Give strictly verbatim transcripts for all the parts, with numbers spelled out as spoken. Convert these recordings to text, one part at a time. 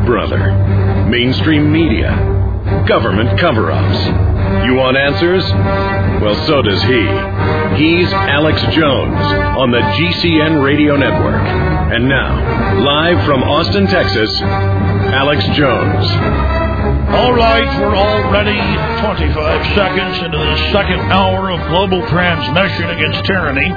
brother. Mainstream media. Government cover-ups. You want answers? Well, so does he. He's Alex Jones on the G C N Radio Network. And now, live from Austin, Texas, Alex Jones. All right, we're already twenty-five seconds into the second hour of global transmission against tyranny.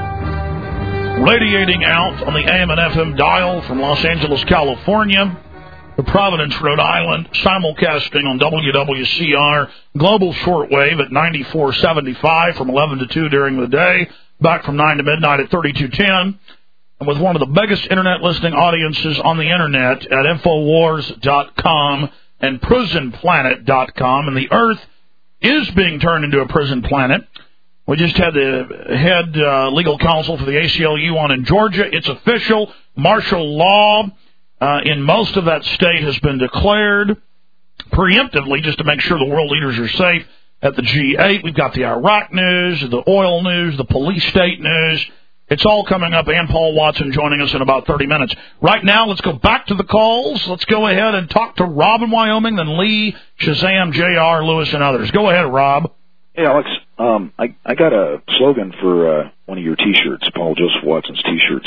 Radiating out on the A M and F M dial from Los Angeles, California, to Providence, Rhode Island, simulcasting on W W C R global shortwave at ninety-four seventy-five from eleven to two during the day, back from nine to midnight at thirty-two ten, and with one of the biggest internet listening audiences on the internet at Infowars dot com and Prison Planet dot com, and the Earth is being turned into a prison planet. We just had the head uh, legal counsel for the A C L U on in Georgia. It's official. Martial law uh, in most of that state has been declared preemptively just to make sure the world leaders are safe at the G eight. We've got the Iraq news, the oil news, the police state news. It's all coming up, and Paul Watson joining us in about thirty minutes. Right now, let's go back to the calls. Let's go ahead and talk to Rob in Wyoming, then Lee, Shazam, J R, Lewis, and others. Go ahead, Rob. Hey, Alex. Um, I, I got a slogan for uh, one of your T-shirts, Paul Joseph Watson's T-shirts.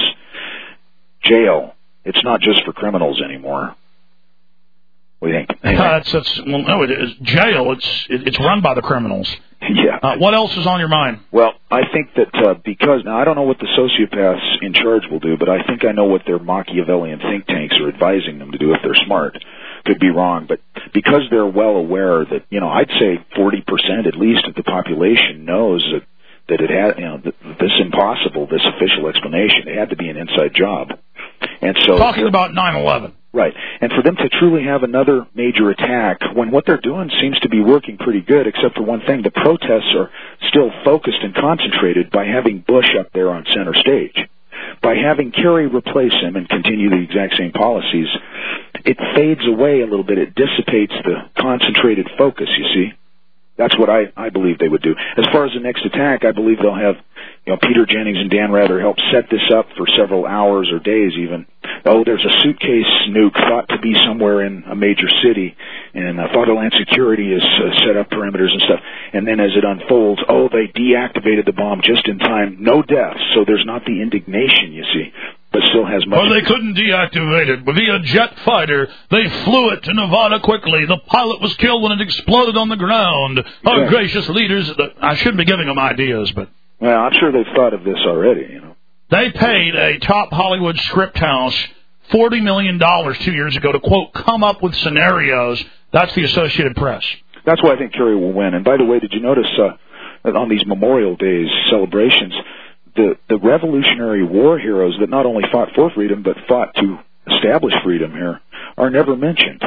Jail. It's not just for criminals anymore. What do you think? Uh, that's, that's, well, no, it is jail. It's it, it's run by the criminals. Yeah. Uh, what else is on your mind? Well, I think that uh, because, now I don't know what the sociopaths in charge will do, but I think I know what their Machiavellian think tanks are advising them to do if they're smart. Could be wrong, but because they're well aware that, you know, I'd say forty percent at least of the population knows that, that it had, you know, that this impossible, this official explanation, it had to be an inside job. And so talking about nine eleven. Right. And for them to truly have another major attack when what they're doing seems to be working pretty good, except for one thing, the protests are still focused and concentrated by having Bush up there on center stage. By having Kerry replace him and continue the exact same policies, it fades away a little bit. It dissipates the concentrated focus, you see. That's what I, I believe they would do. As far as the next attack, I believe they'll have, you know, Peter Jennings and Dan Rather help set this up for several hours or days even. Oh, there's a suitcase nuke thought to be somewhere in a major city, and uh, Fatherland Security has uh, set up perimeters and stuff. And then as it unfolds, oh, they deactivated the bomb just in time. No deaths, so there's not the indignation, you see, but still has much. Well, they couldn't deactivate it. Via jet fighter, they flew it to Nevada quickly. The pilot was killed when it exploded on the ground. Our Right. gracious leaders, I shouldn't be giving them ideas, but... Well, I'm sure they've thought of this already, you know. They paid a top Hollywood script house forty million dollars two years ago to, quote, come up with scenarios. That's the Associated Press. That's why I think Kerry will win. And by the way, did you notice uh, that on these Memorial Days celebrations, the, the Revolutionary War heroes that not only fought for freedom but fought to establish freedom here are never mentioned?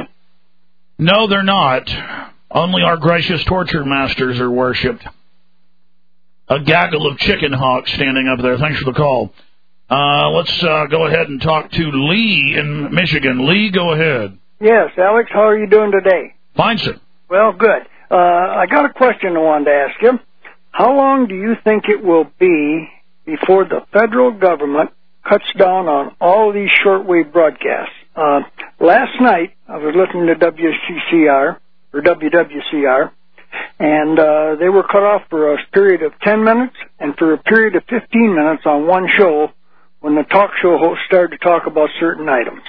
No, they're not. Only our gracious torture masters are worshipped. A gaggle of chicken hawks standing up there. Thanks for the call. Uh, let's uh, go ahead and talk to Lee in Michigan. Lee, go ahead. Yes, Alex, how are you doing today? Fine, sir. Well, good. Uh, I got a question I wanted to ask you. How long do you think it will be before the federal government cuts down on all of these shortwave broadcasts? Uh, last night, I was listening to W C C R, or W W C R, and uh, they were cut off for a period of ten minutes and for a period of fifteen minutes on one show when the talk show host started to talk about certain items.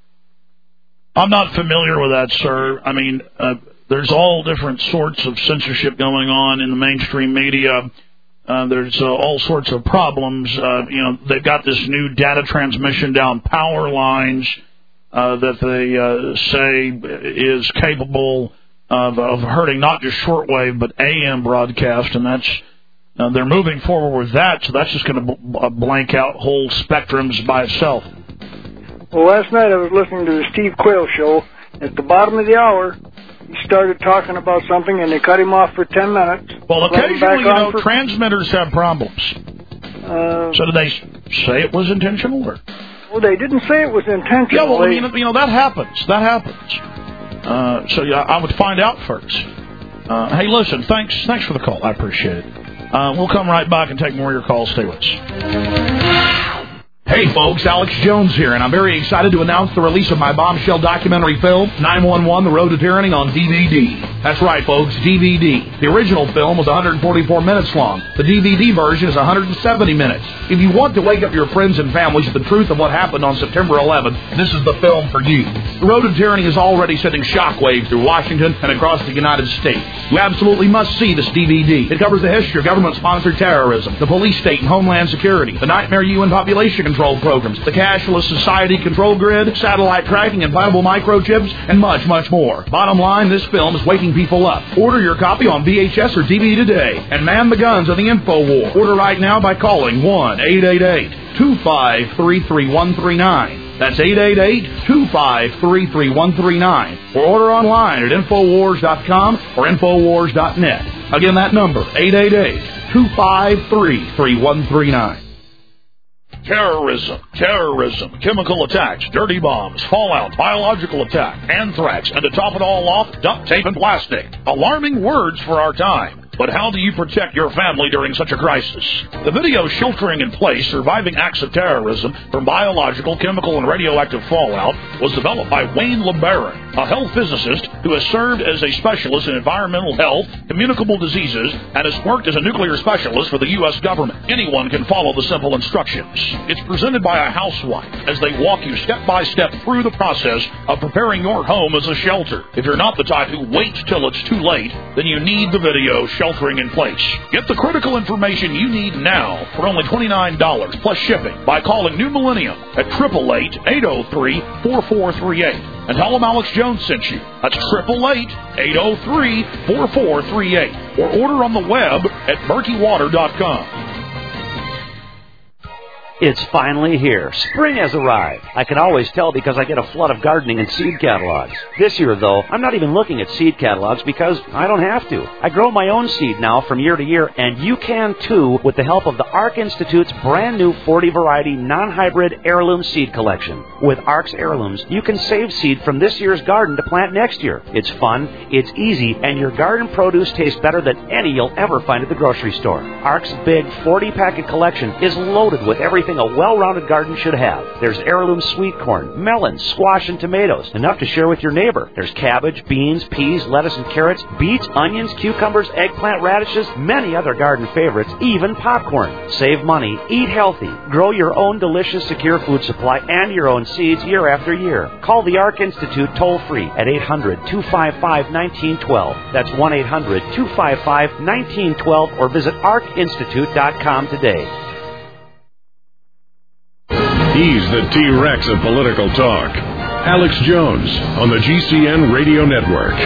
I'm not familiar with that, sir. I mean, uh, there's all different sorts of censorship going on in the mainstream media. Uh, there's uh, all sorts of problems. Uh, you know, they've got this new data transmission down power lines uh, that they uh, say is capable of, of hurting not just shortwave but A M broadcast, and that's uh, they're moving forward with that. So that's just going to b- blank out whole spectrums by itself. Well, last night I was listening to the Steve Quayle show. At the bottom of the hour, he started talking about something, and they cut him off for ten minutes. Well, occasionally, you know, for... transmitters have problems. Uh, so did they say it was intentional? Or? Well, they didn't say it was intentional. Yeah, well, they... I mean, you know, that happens. That happens. Uh, so yeah, I would find out first. Uh, hey, listen, thanks thanks for the call. I appreciate it. Uh, we'll come right back and take more of your calls. Stay with us. Hey, folks, Alex Jones here, and I'm very excited to announce the release of my bombshell documentary film, nine one one, The Road to Tyranny, on D V D. That's right, folks, D V D. The original film was one hundred forty-four minutes long. The D V D version is one hundred seventy minutes. If you want to wake up your friends and families with the truth of what happened on September eleventh, this is the film for you. The Road to Tyranny is already sending shockwaves through Washington and across the United States. You absolutely must see this D V D. It covers the history of government-sponsored terrorism, the police state and homeland security, the nightmare U N population control programs, the cashless society control grid, satellite tracking, implantable microchips, and much, much more. Bottom line, this film is waking people up. Order your copy on V H S or D V D today, and man the guns of the info war. Order right now by calling one eight eight eight, two five three, three one three nine. That's eight eight eight, two five three, three one three nine. Or order online at infowars dot com or infowars dot net. Again, that number, eight eight eight, two five three, three one three nine. Terrorism, terrorism, chemical attacks, dirty bombs, fallout, biological attack, anthrax, and to top it all off, duct tape and plastic. Alarming words for our time. But how do you protect your family during such a crisis? The video Sheltering in Place, Surviving Acts of Terrorism from Biological, Chemical, and Radioactive Fallout was developed by Wayne LeBaron, a health physicist who has served as a specialist in environmental health, communicable diseases, and has worked as a nuclear specialist for the U S government. Anyone can follow the simple instructions. It's presented by a housewife as they walk you step by step through the process of preparing your home as a shelter. If you're not the type who waits till it's too late, then you need the video Sheltering in Place. Get the critical information you need now for only twenty-nine dollars plus shipping by calling New Millennium at eight eight eight, eight oh three, four four three eight. And tell them Alex Jones sent you. That's eight eight eight, eight oh three, four four three eight. Or order on the web at murky water dot com. It's finally here. Spring has arrived. I can always tell because I get a flood of gardening and seed catalogs. This year, though, I'm not even looking at seed catalogs because I don't have to. I grow my own seed now from year to year, and you can too with the help of the ARC Institute's brand new forty variety non-hybrid heirloom seed collection. With ARC's heirlooms, you can save seed from this year's garden to plant next year. It's fun, it's easy, and your garden produce tastes better than any you'll ever find at the grocery store. ARC's big forty packet collection is loaded with everything a well-rounded garden should have. There's heirloom sweet corn, melons, squash, and tomatoes, enough to share with your neighbor. There's cabbage, beans, peas, lettuce, and carrots, beets, onions, cucumbers, eggplant, radishes, many other garden favorites, even popcorn. Save money, eat healthy, grow your own delicious, secure food supply and your own seeds year after year. Call the ARC Institute toll-free at eight hundred, two five five, one nine one two. That's one eight hundred, two five five, one nine one two or visit arc institute dot com today. He's the T-Rex of political talk. Alex Jones on the G C N Radio Network.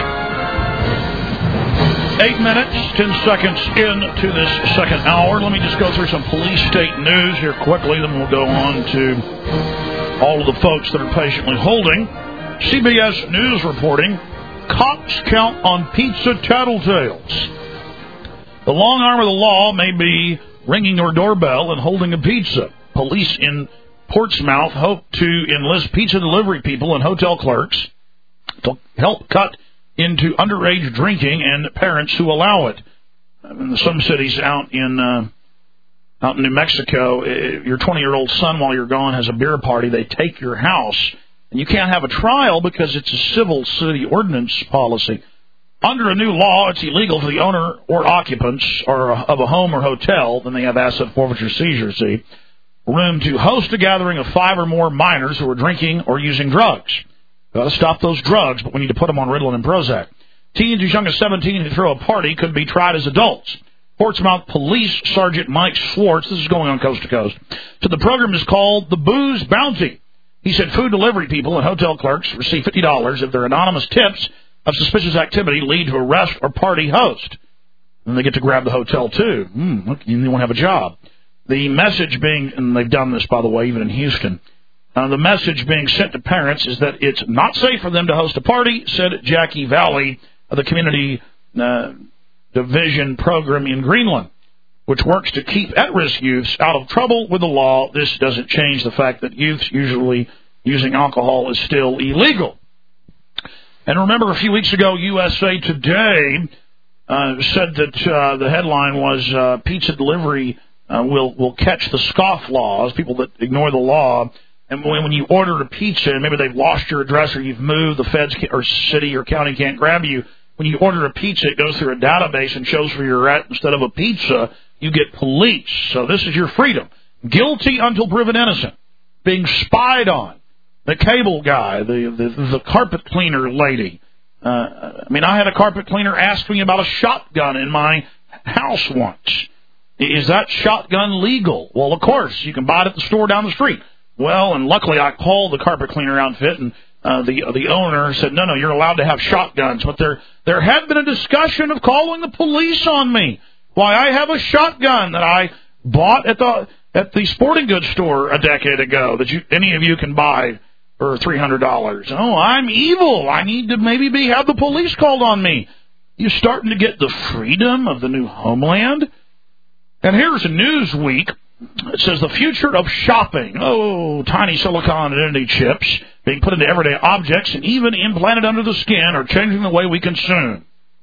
Eight minutes, ten seconds into this second hour. Let me just go through some police state news here quickly, then we'll go on to all of the folks that are patiently holding. C B S News reporting, cops count on pizza tattletales. The long arm of the law may be ringing your doorbell and holding a pizza. Police in Portsmouth hope to enlist pizza delivery people and hotel clerks to help cut into underage drinking and parents who allow it. In some cities out in uh, out in New Mexico, your twenty-year-old son, while you're gone, has a beer party. They take your house, and you can't have a trial because it's a civil city ordinance policy. Under a new law, it's illegal for the owner or occupants or of a home or hotel, then they have asset forfeiture seizure, see, room to host a gathering of five or more minors who are drinking or using drugs. Got to stop those drugs, but we need to put them on Ritalin and Prozac. Teens as young as seventeen who throw a party could be tried as adults. Portsmouth Police Sergeant Mike Schwartz, this is going on coast to coast, so the program is called the Booze Bounty. He said food delivery people and hotel clerks receive fifty dollars if their anonymous tips of suspicious activity lead to arrest or party host. And they get to grab the hotel, too. Hmm, look, you won't have a job. The message being, and they've done this, by the way, even in Houston, uh, the message being sent to parents is that it's not safe for them to host a party, said Jackie Valley of the Community uh, Division Program in Greenland, which works to keep at-risk youths out of trouble with the law. This doesn't change the fact that youths usually using alcohol is still illegal. And remember, a few weeks ago, U S A Today uh, said that uh, the headline was uh, pizza delivery uh, will will catch the scofflaws, people that ignore the law. And when, when you order a pizza and maybe they've lost your address or you've moved, the feds can, or city or county can't grab you. When you order a pizza, it goes through a database and shows where you're at. Instead of a pizza, you get police. So this is your freedom. Guilty until proven innocent. Being spied on. The cable guy, the the, the carpet cleaner lady. Uh, I mean, I had a carpet cleaner ask me about a shotgun in my house once. Is that shotgun legal? Well, of course. You can buy it at the store down the street. Well, and luckily I called the carpet cleaner outfit, and uh, the the owner said, no, no, you're allowed to have shotguns. But there there had been a discussion of calling the police on me. Why, I have a shotgun that I bought at the at the sporting goods store a decade ago that you any of you can buy for three hundred dollars. Oh, I'm evil. I need to maybe be have the police called on me. You're starting to get the freedom of the new homeland. And here's a Newsweek. It says the future of shopping. Oh, tiny silicon identity chips being put into everyday objects and even implanted under the skin are changing the way we consume.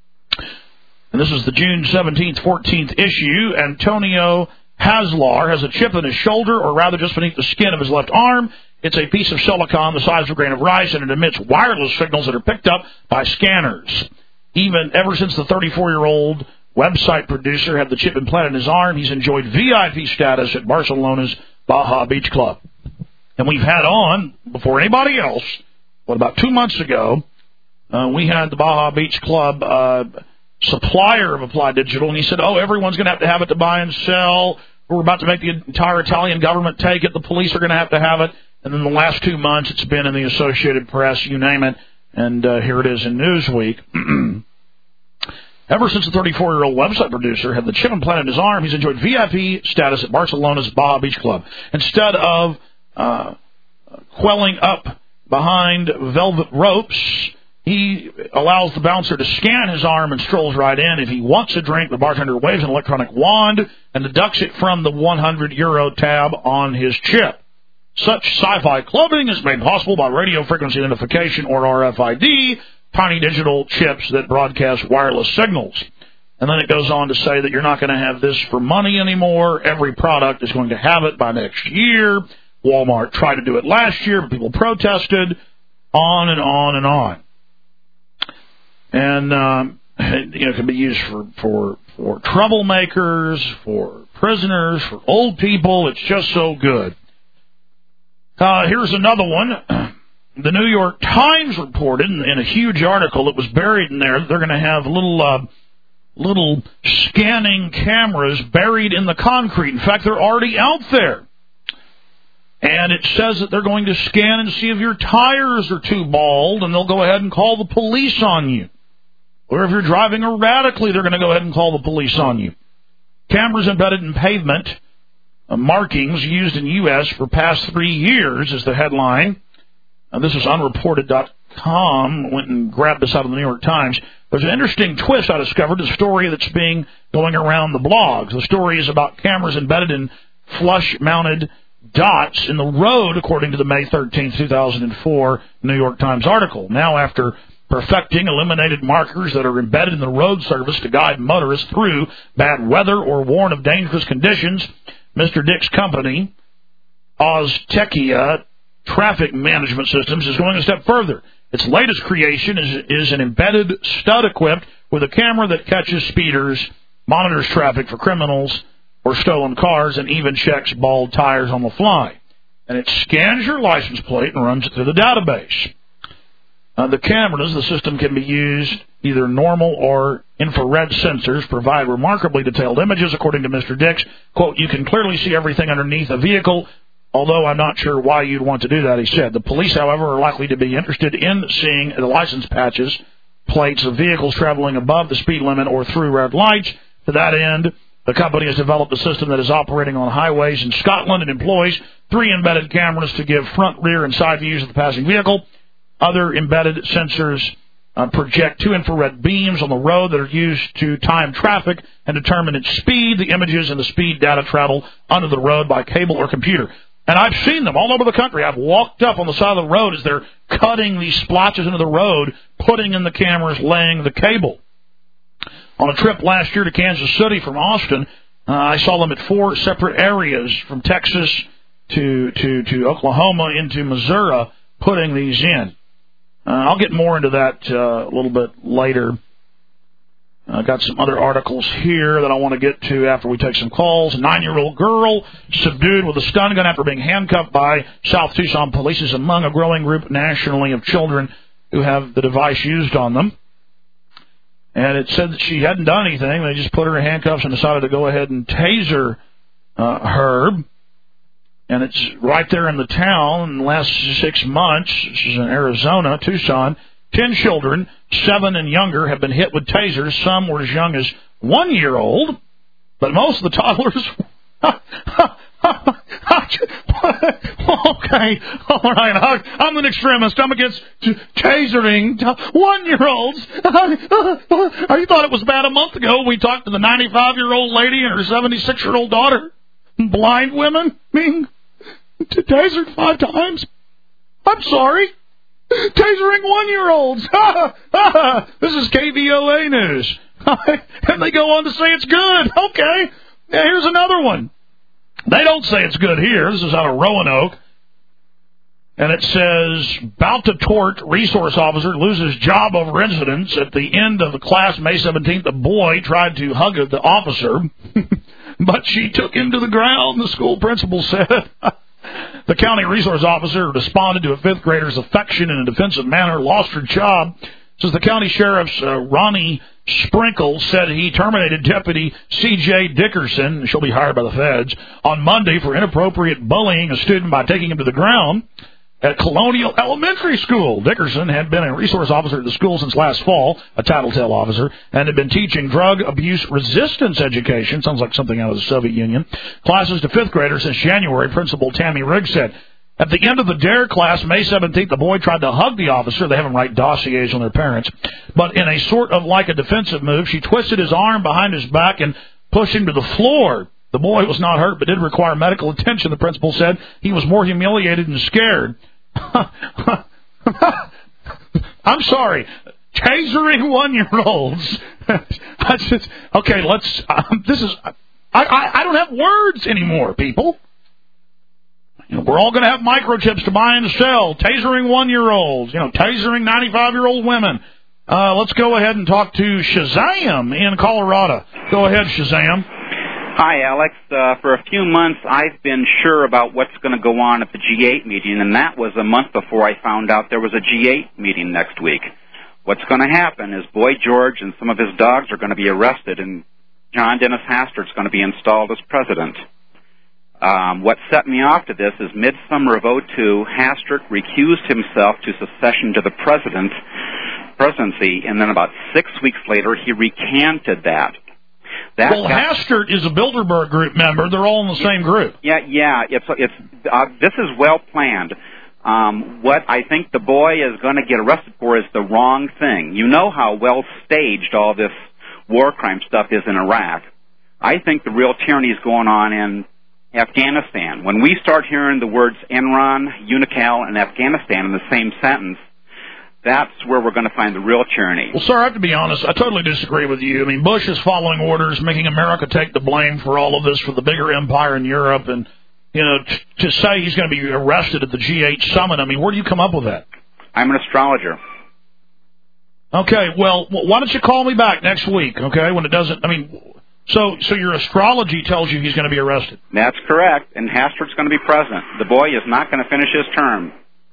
And this is the June seventeenth, fourteenth issue. Antonio Haslar has a chip in his shoulder, or rather just beneath the skin of his left arm. It's a piece of silicon the size of a grain of rice, and it emits wireless signals that are picked up by scanners. Even ever since the thirty-four-year-old website producer had the chip implanted in his arm, he's enjoyed V I P status at Barcelona's Baja Beach Club. And we've had on, before anybody else, what, about two months ago, uh, we had the Baja Beach Club uh, supplier of Applied Digital, and he said, oh, everyone's going to have to have it to buy and sell. We're about to make the entire Italian government take it. The police are going to have to have it. And then the last two months, it's been in the Associated Press, you name it. And uh, here it is in Newsweek. Ever since the thirty-four-year-old website producer had the chip implanted in his arm, he's enjoyed V I P status at Barcelona's Baja Beach Club. Instead of uh, quelling up behind velvet ropes, he allows the bouncer to scan his arm and strolls right in. If he wants a drink, the bartender waves an electronic wand and deducts it from the one hundred euro tab on his chip. Such sci-fi clothing is made possible by radio frequency identification, or R F I D, tiny digital chips that broadcast wireless signals. And then it goes on to say that you're not going to have this for money anymore. Every product is going to have it by next year. Walmart tried to do it last year, but people protested. On and on and on. And um, you know, it can be used for, for, for troublemakers, for prisoners, for old people. It's just so good. Uh, here's another one. The New York Times reported in, in a huge article that was buried in there that they're going to have little uh, little scanning cameras buried in the concrete. In fact, they're already out there. And it says that they're going to scan and see if your tires are too bald, and they'll go ahead and call the police on you. Or if you're driving erratically, they're going to go ahead and call the police on you. Cameras embedded in pavement uh, markings used in U S for past three years is the headline. Uh, this is unreported dot com. Went and grabbed this out of the New York Times. There's an interesting twist I discovered, a story that's being going around the blogs. The story is about cameras embedded in flush-mounted dots in the road, according to the May thirteenth, two thousand four New York Times article. Now, after perfecting illuminated markers that are embedded in the road surface to guide motorists through bad weather or warn of dangerous conditions, Mister Dick's company, Oztekia Traffic Management Systems, is going a step further. Its latest creation is, is an embedded stud equipped with a camera that catches speeders, monitors traffic for criminals or stolen cars, and even checks bald tires on the fly. And it scans your license plate and runs it through the database. Uh, the cameras, the system can be used, either normal or infrared sensors, provide remarkably detailed images, according to Mister Dix. Quote, you can clearly see everything underneath a vehicle, although I'm not sure why you'd want to do that, he said. The police, however, are likely to be interested in seeing the license patches, plates of vehicles traveling above the speed limit or through red lights. To that end, the company has developed a system that is operating on highways in Scotland and employs three embedded cameras to give front, rear, and side views of the passing vehicle. Other embedded sensors uh, project two infrared beams on the road that are used to time traffic and determine its speed. The images and the speed data travel under the road by cable or computer. And I've seen them all over the country. I've walked up on the side of the road as they're cutting these splotches into the road, putting in the cameras, laying the cable. On a trip last year to Kansas City from Austin, Uh, I saw them at four separate areas from Texas to, to, to Oklahoma into Missouri putting these in. Uh, I'll get more into that uh, a little bit later. I uh, got some other articles here that I want to get to after we take some calls. A nine-year-old girl subdued with a stun gun after being handcuffed by South Tucson police is among a growing group nationally of children who have the device used on them. And it said that she hadn't done anything. They just put her in handcuffs and decided to go ahead and taser uh, her. And it's right there in the town in the last six months. This is in Arizona, Tucson. Ten children, seven and younger, have been hit with tasers. Some were as young as one year old, but most of the toddlers. Okay, all right. I'm an extremist. I'm against tasering one-year-olds. I thought it was bad a month ago. We talked to the ninety-five-year-old lady and her seventy-six-year-old daughter. Blind women being tasered five times. I'm sorry. Tasering one-year-olds. This is K V O A News. And they go on to say it's good. Okay. Now, here's another one. They don't say it's good here. This is out of Roanoke. And it says, about to tort resource officer loses job over incidents. At the end of the class, May seventeenth, a boy tried to hug the officer, but she took him to the ground, the school principal said. The county resource officer responded to a fifth grader's affection in a defensive manner, lost her job. Says the county sheriff's uh, Ronnie Sprinkle said he terminated Deputy C J Dickerson, she'll be hired by the feds, on Monday for inappropriate bullying a student by taking him to the ground at Colonial Elementary School. Dickerson had been a resource officer at the school since last fall, a tattletale officer, and had been teaching drug abuse resistance education, sounds like something out of the Soviet Union, classes to fifth graders since January, Principal Tammy Riggs said. At the end of the DARE class, May seventeenth, the boy tried to hug the officer. They have him write dossiers on their parents. But in a sort of like a defensive move, she twisted his arm behind his back and pushed him to the floor. The boy was not hurt, but did require medical attention, the principal said. He was more humiliated and scared. I'm sorry. Tasering one-year-olds. I just, okay, let's, um, this is, I, I, I don't have words anymore, people. You know, we're all going to have microchips to buy and sell. Tasering one-year-olds. You know, tasering ninety-five-year-old women. Uh, let's go ahead and talk to Shazam in Colorado. Go ahead, Shazam. Hi, Alex. Uh, for a few months, I've been sure about what's going to go on at the G eight meeting, and that was a month before I found out there was a G eight meeting next week. What's going to happen is Boy George and some of his dogs are going to be arrested, and John Dennis Hastert's going to be installed as president. Um, what set me off to this is midsummer of oh two, Hastert recused himself to succession to the president, presidency, and then about six weeks later he recanted that. that well, got, Hastert is a Bilderberg group member. They're all in the same group. Yeah, yeah. It's it's uh, this is well planned. Um, what I think the boy is going to get arrested for is the wrong thing. You know how well staged all this war crime stuff is in Iraq. I think the real tyranny is going on in Afghanistan. When we start hearing the words Enron, Unocal, and Afghanistan in the same sentence, that's where we're going to find the real tyranny. Well, sir, I have to be honest. I totally disagree with you. I mean, Bush is following orders, making America take the blame for all of this for the bigger empire in Europe. And, you know, t- to say he's going to be arrested at the G eight summit, I mean, where do you come up with that? I'm an astrologer. Okay, well, why don't you call me back next week, okay, when it doesn't, I mean... So so your astrology tells you he's going to be arrested. That's correct, and Hastert's going to be president. The boy is not going to finish his term.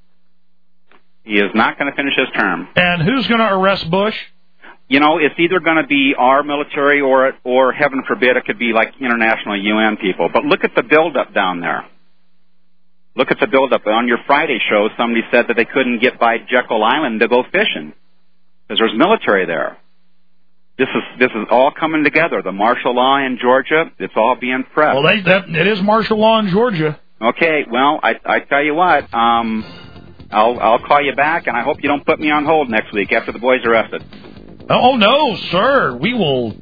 He is not going to finish his term. And who's going to arrest Bush? You know, it's either going to be our military or, or heaven forbid, it could be like international U N people. But look at the buildup down there. Look at the buildup. On your Friday show, somebody said that they couldn't get by Jekyll Island to go fishing because there's military there. This is this is all coming together. The martial law in Georgia, it's all being pressed. Well, they, that, it is martial law in Georgia. Okay, well, I, I tell you what, um, I'll I'll call you back, and I hope you don't put me on hold next week after the boy's arrested. Oh no, sir, we will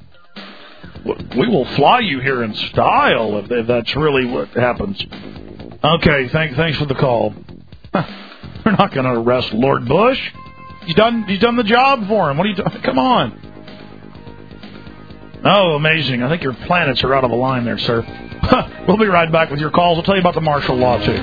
we will fly you here in style if, if that's really what happens. Okay, thank thanks for the call. We're not going to arrest Lord Bush. He's done he's done the job for him. What are you doing? Come on. Oh, amazing. I think your planets are out of line there, sir. We'll be right back with your calls. I'll tell you about the martial law, too.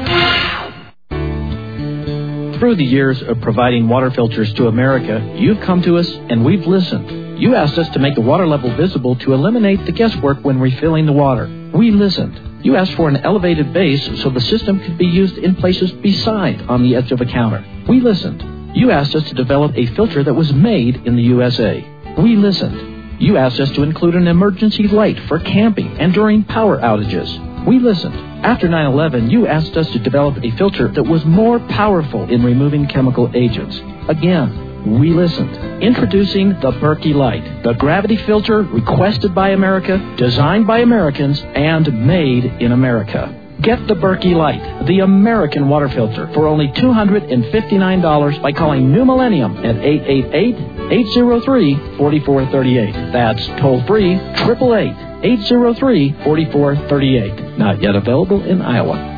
Through the years of providing water filters to America, you've come to us and we've listened. You asked us to make the water level visible to eliminate the guesswork when refilling the water. We listened. You asked for an elevated base so the system could be used in places beside on the edge of a counter. We listened. You asked us to develop a filter that was made in the U S A. We listened. You asked us to include an emergency light for camping and during power outages. We listened. After nine eleven, you asked us to develop a filter that was more powerful in removing chemical agents. Again, we listened. Introducing the Berkey Light, the gravity filter requested by America, designed by Americans, and made in America. Get the Berkey Light, the American water filter, for only two hundred fifty-nine dollars by calling New Millennium at eight eight eight, eight zero three, four four three eight. That's toll-free, eight eight eight, eight zero three, four four three eight. Not yet available in Iowa.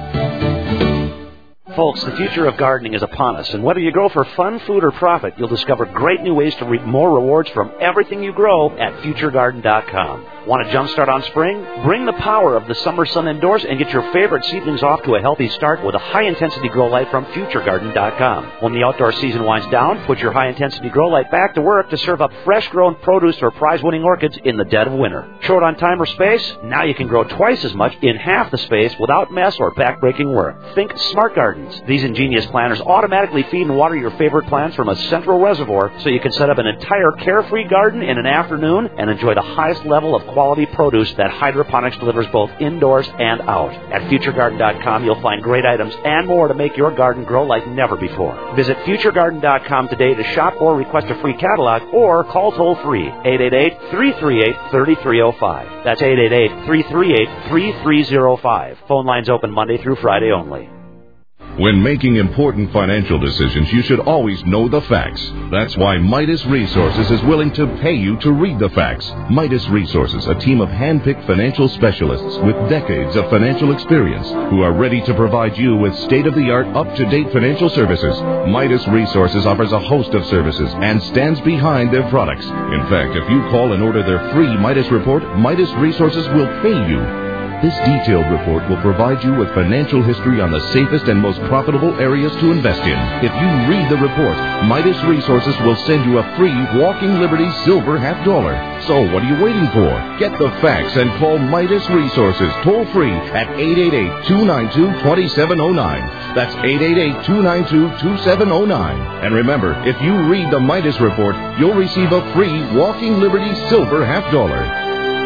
Folks, the future of gardening is upon us, and whether you grow for fun, food, or profit, you'll discover great new ways to reap more rewards from everything you grow at future garden dot com. Want to jumpstart on spring? Bring the power of the summer sun indoors and get your favorite seedlings off to a healthy start with a high-intensity grow light from future garden dot com. When the outdoor season winds down, put your high-intensity grow light back to work to serve up fresh-grown produce or prize-winning orchids in the dead of winter. Short on time or space? Now you can grow twice as much in half the space without mess or back-breaking work. Think Smart Gardens. These ingenious planters automatically feed and water your favorite plants from a central reservoir, so you can set up an entire carefree garden in an afternoon and enjoy the highest level of quality produce that hydroponics delivers both indoors and out. At future garden dot com, you'll find great items and more to make your garden grow like never before. Visit future garden dot com today to shop or request a free catalog, or call toll-free eight eight eight, three three eight, three three zero five. That's eight eight eight, three three eight, three three zero five. Phone lines open Monday through Friday only. When making important financial decisions, you should always know the facts. That's why Midas Resources is willing to pay you to read the facts. Midas Resources, a team of hand-picked financial specialists with decades of financial experience who are ready to provide you with state-of-the-art, up-to-date financial services. Midas Resources offers a host of services and stands behind their products. In fact, if you call and order their free Midas report, Midas Resources will pay you. This detailed report will provide you with financial history on the safest and most profitable areas to invest in. If you read the report, Midas Resources will send you a free Walking Liberty Silver half dollar. So what are you waiting for? Get the facts and call Midas Resources toll-free at eight eight eight, two nine two, two seven zero nine. That's eight eight eight, two nine two, two seven zero nine. And remember, if you read the Midas report, you'll receive a free Walking Liberty Silver half dollar.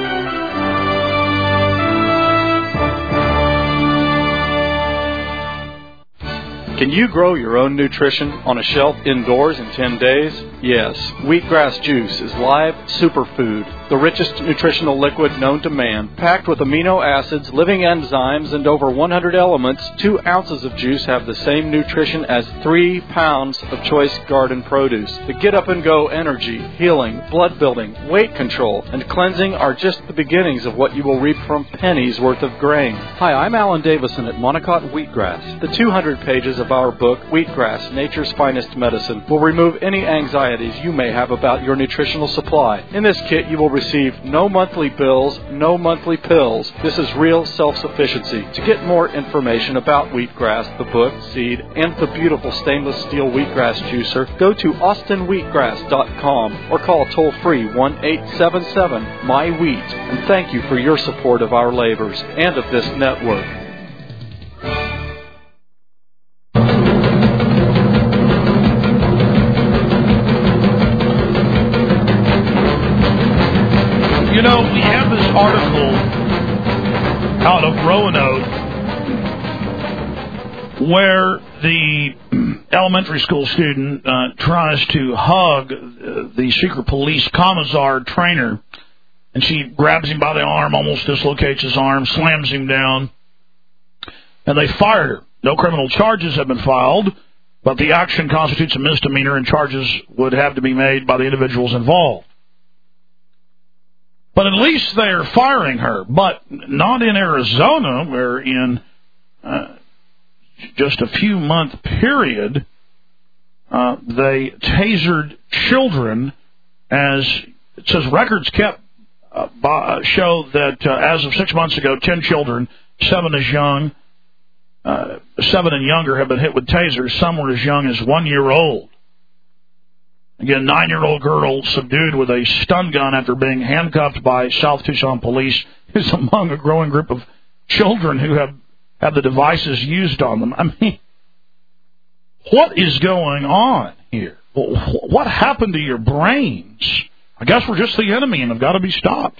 Can you grow your own nutrition on a shelf indoors in ten days? Yes. Wheatgrass juice is live superfood, the richest nutritional liquid known to man. Packed with amino acids, living enzymes, and over one hundred elements, two ounces of juice have the same nutrition as three pounds of choice garden produce. The get-up-and-go energy, healing, blood building, weight control, and cleansing are just the beginnings of what you will reap from pennies worth of grain. Hi, I'm Alan Davison at Monocot Wheatgrass. The two hundred pages of our book, Wheatgrass, Nature's Finest Medicine, will remove any anxieties you may have about your nutritional supply. In this kit, you will receive no monthly bills, no monthly pills. This is real self-sufficiency. To get more information about wheatgrass, the book, seed, and the beautiful stainless steel wheatgrass juicer, go to austin wheatgrass dot com or call toll-free one eight seven seven, M Y wheat. And thank you for your support of our labors and of this network. You know, we have this article out of Roanoke where the elementary school student uh, tries to hug uh, the secret police commissar trainer, and she grabs him by the arm, almost dislocates his arm, slams him down, and they fired her. No criminal charges have been filed, but the action constitutes a misdemeanor, and charges would have to be made by the individuals involved. But at least they're firing her. But not in Arizona, where in uh, just a few month period, uh, they tasered children as, it says, records kept uh, uh, show that uh, as of six months ago, ten children, seven as young, uh, seven and younger, have been hit with tasers. Some were as young as one year old. Again, nine-year-old girl subdued with a stun gun after being handcuffed by South Tucson police is among a growing group of children who have had the devices used on them. I mean, what is going on here? What happened to your brains? I guess we're just the enemy and have got to be stopped.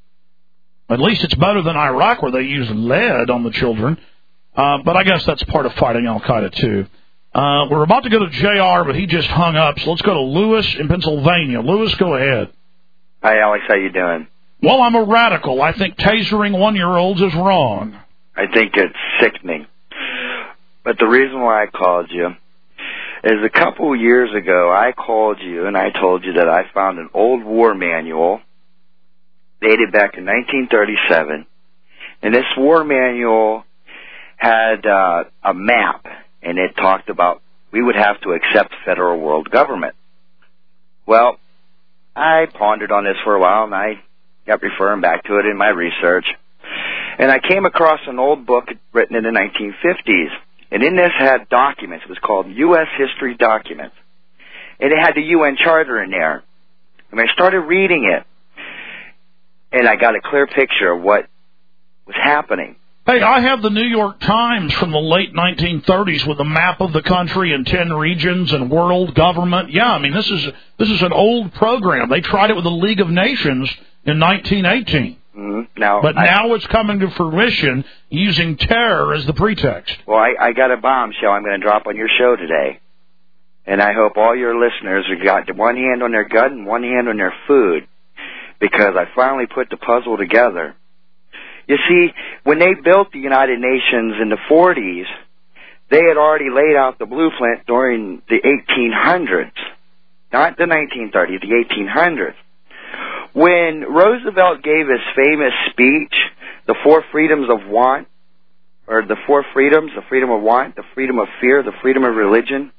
At least it's better than Iraq, where they used lead on the children. Uh, but I guess that's part of fighting Al-Qaeda, too. Uh, we're about to go to J R, but he just hung up, so let's go to Lewis in Pennsylvania. Lewis, go ahead. Hi, Alex. How you doing? Well, I'm a radical. I think tasering one-year-olds is wrong. I think it's sickening. But the reason why I called you is a couple years ago, I called you and I told you that I found an old war manual dated back in nineteen thirty-seven. And this war manual had uh, a map, and it talked about we would have to accept federal world government. Well, I pondered on this for a while, and I kept referring back to it in my research. And I came across an old book written in the nineteen fifties. And in this had documents. It was called U S History Documents. And it had the U N Charter in there. And I started reading it, and I got a clear picture of what was happening. Hey, I have the New York Times from the late nineteen thirties with a map of the country and ten regions and world government. Yeah, I mean, this is this is an old program. They tried it with the League of Nations in nineteen eighteen. Mm-hmm. Now, but I, now it's coming to fruition using terror as the pretext. Well, I, I got a bombshell I'm going to drop on your show today. And I hope all your listeners have got one hand on their gun and one hand on their food, because I finally put the puzzle together. You see, when they built the United Nations in the forties, they had already laid out the blueprint during the eighteen hundreds. Not the nineteen thirties, the eighteen hundreds. When Roosevelt gave his famous speech, the four freedoms of want, or the four freedoms, the freedom of want, the freedom of fear, the freedom of religion,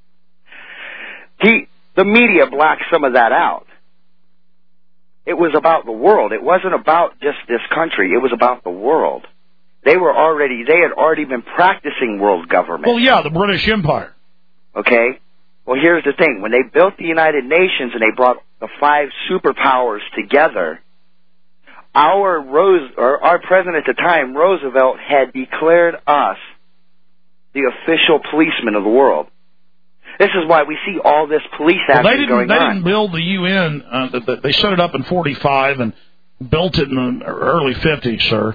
he, the media blacked some of that out. It was about the world. It wasn't about just this country. It was about the world. They were already, they had already been practicing world government. Well, yeah, the British Empire. Okay? Well, here's the thing. When they built the United Nations and they brought the five superpowers together, our Rose, or our president at the time, Roosevelt, had declared us the official policemen of the world. This is why we see all this police action well, they going they on. They didn't build the U N. Uh, they set it up in forty-five and built it in the early fifties, sir.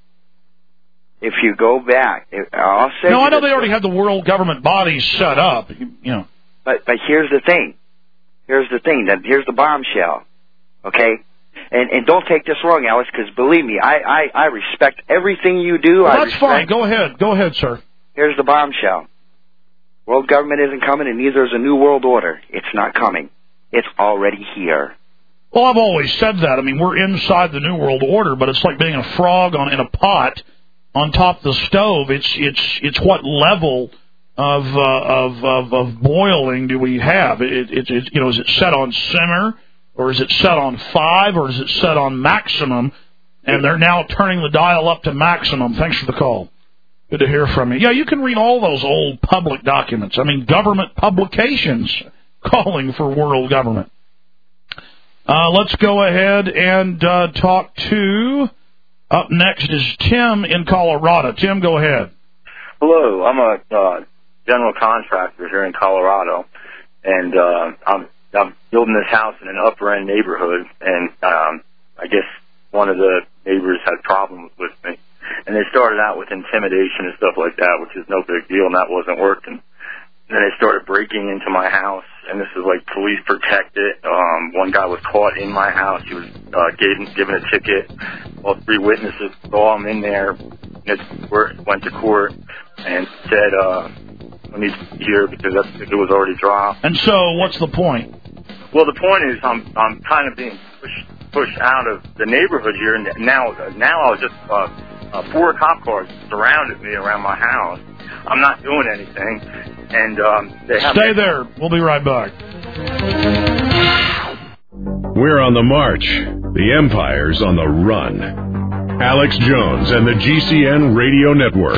If you go back, I'll say... No, I know they already had the world government bodies set up, you, you know. But, but here's the thing. Here's the thing. That Here's the bombshell, okay? And and don't take this wrong, Alex, because believe me, I, I, I respect everything you do. Well, I that's respect... fine. Go ahead. Go ahead, sir. Here's the bombshell. World government isn't coming, and neither is a new world order. It's not coming. It's already here. Well, I've always said that. I mean, we're inside the new world order, but it's like being a frog on in a pot on top of the stove. It's it's it's what level of uh, of, of of boiling do we have? It, it, it you know, is it set on simmer, or is it set on five, or is it set on maximum? And they're now turning the dial up to maximum. Thanks for the call. Good to hear from you. Yeah, you can read all those old public documents. I mean, government publications calling for world government. Uh, let's go ahead and uh, talk to, up next is Tim in Colorado. Tim, go ahead. Hello, I'm a uh, general contractor here in Colorado, and uh, I'm, I'm building this house in an upper-end neighborhood, and um, I guess one of the neighbors had problems with me. And they started out with intimidation and stuff like that, which is no big deal, and that wasn't working. And then they started breaking into my house, and this is like police protected. Um, one guy was caught in my house. He was uh, given, given a ticket. All three witnesses saw him in there. And it went to court and said, uh, I need to be here because that's, it was already dropped. And so what's the point? Well, the point is I'm I'm kind of being pushed, pushed out of the neighborhood here, and now, now I was just... Uh, Uh, four cop cars surrounded me around my house. I'm not doing anything, and um, they have Stay there. We'll be right back. We're on the march. The empire's on the run. Alex Jones and the G C N Radio Network.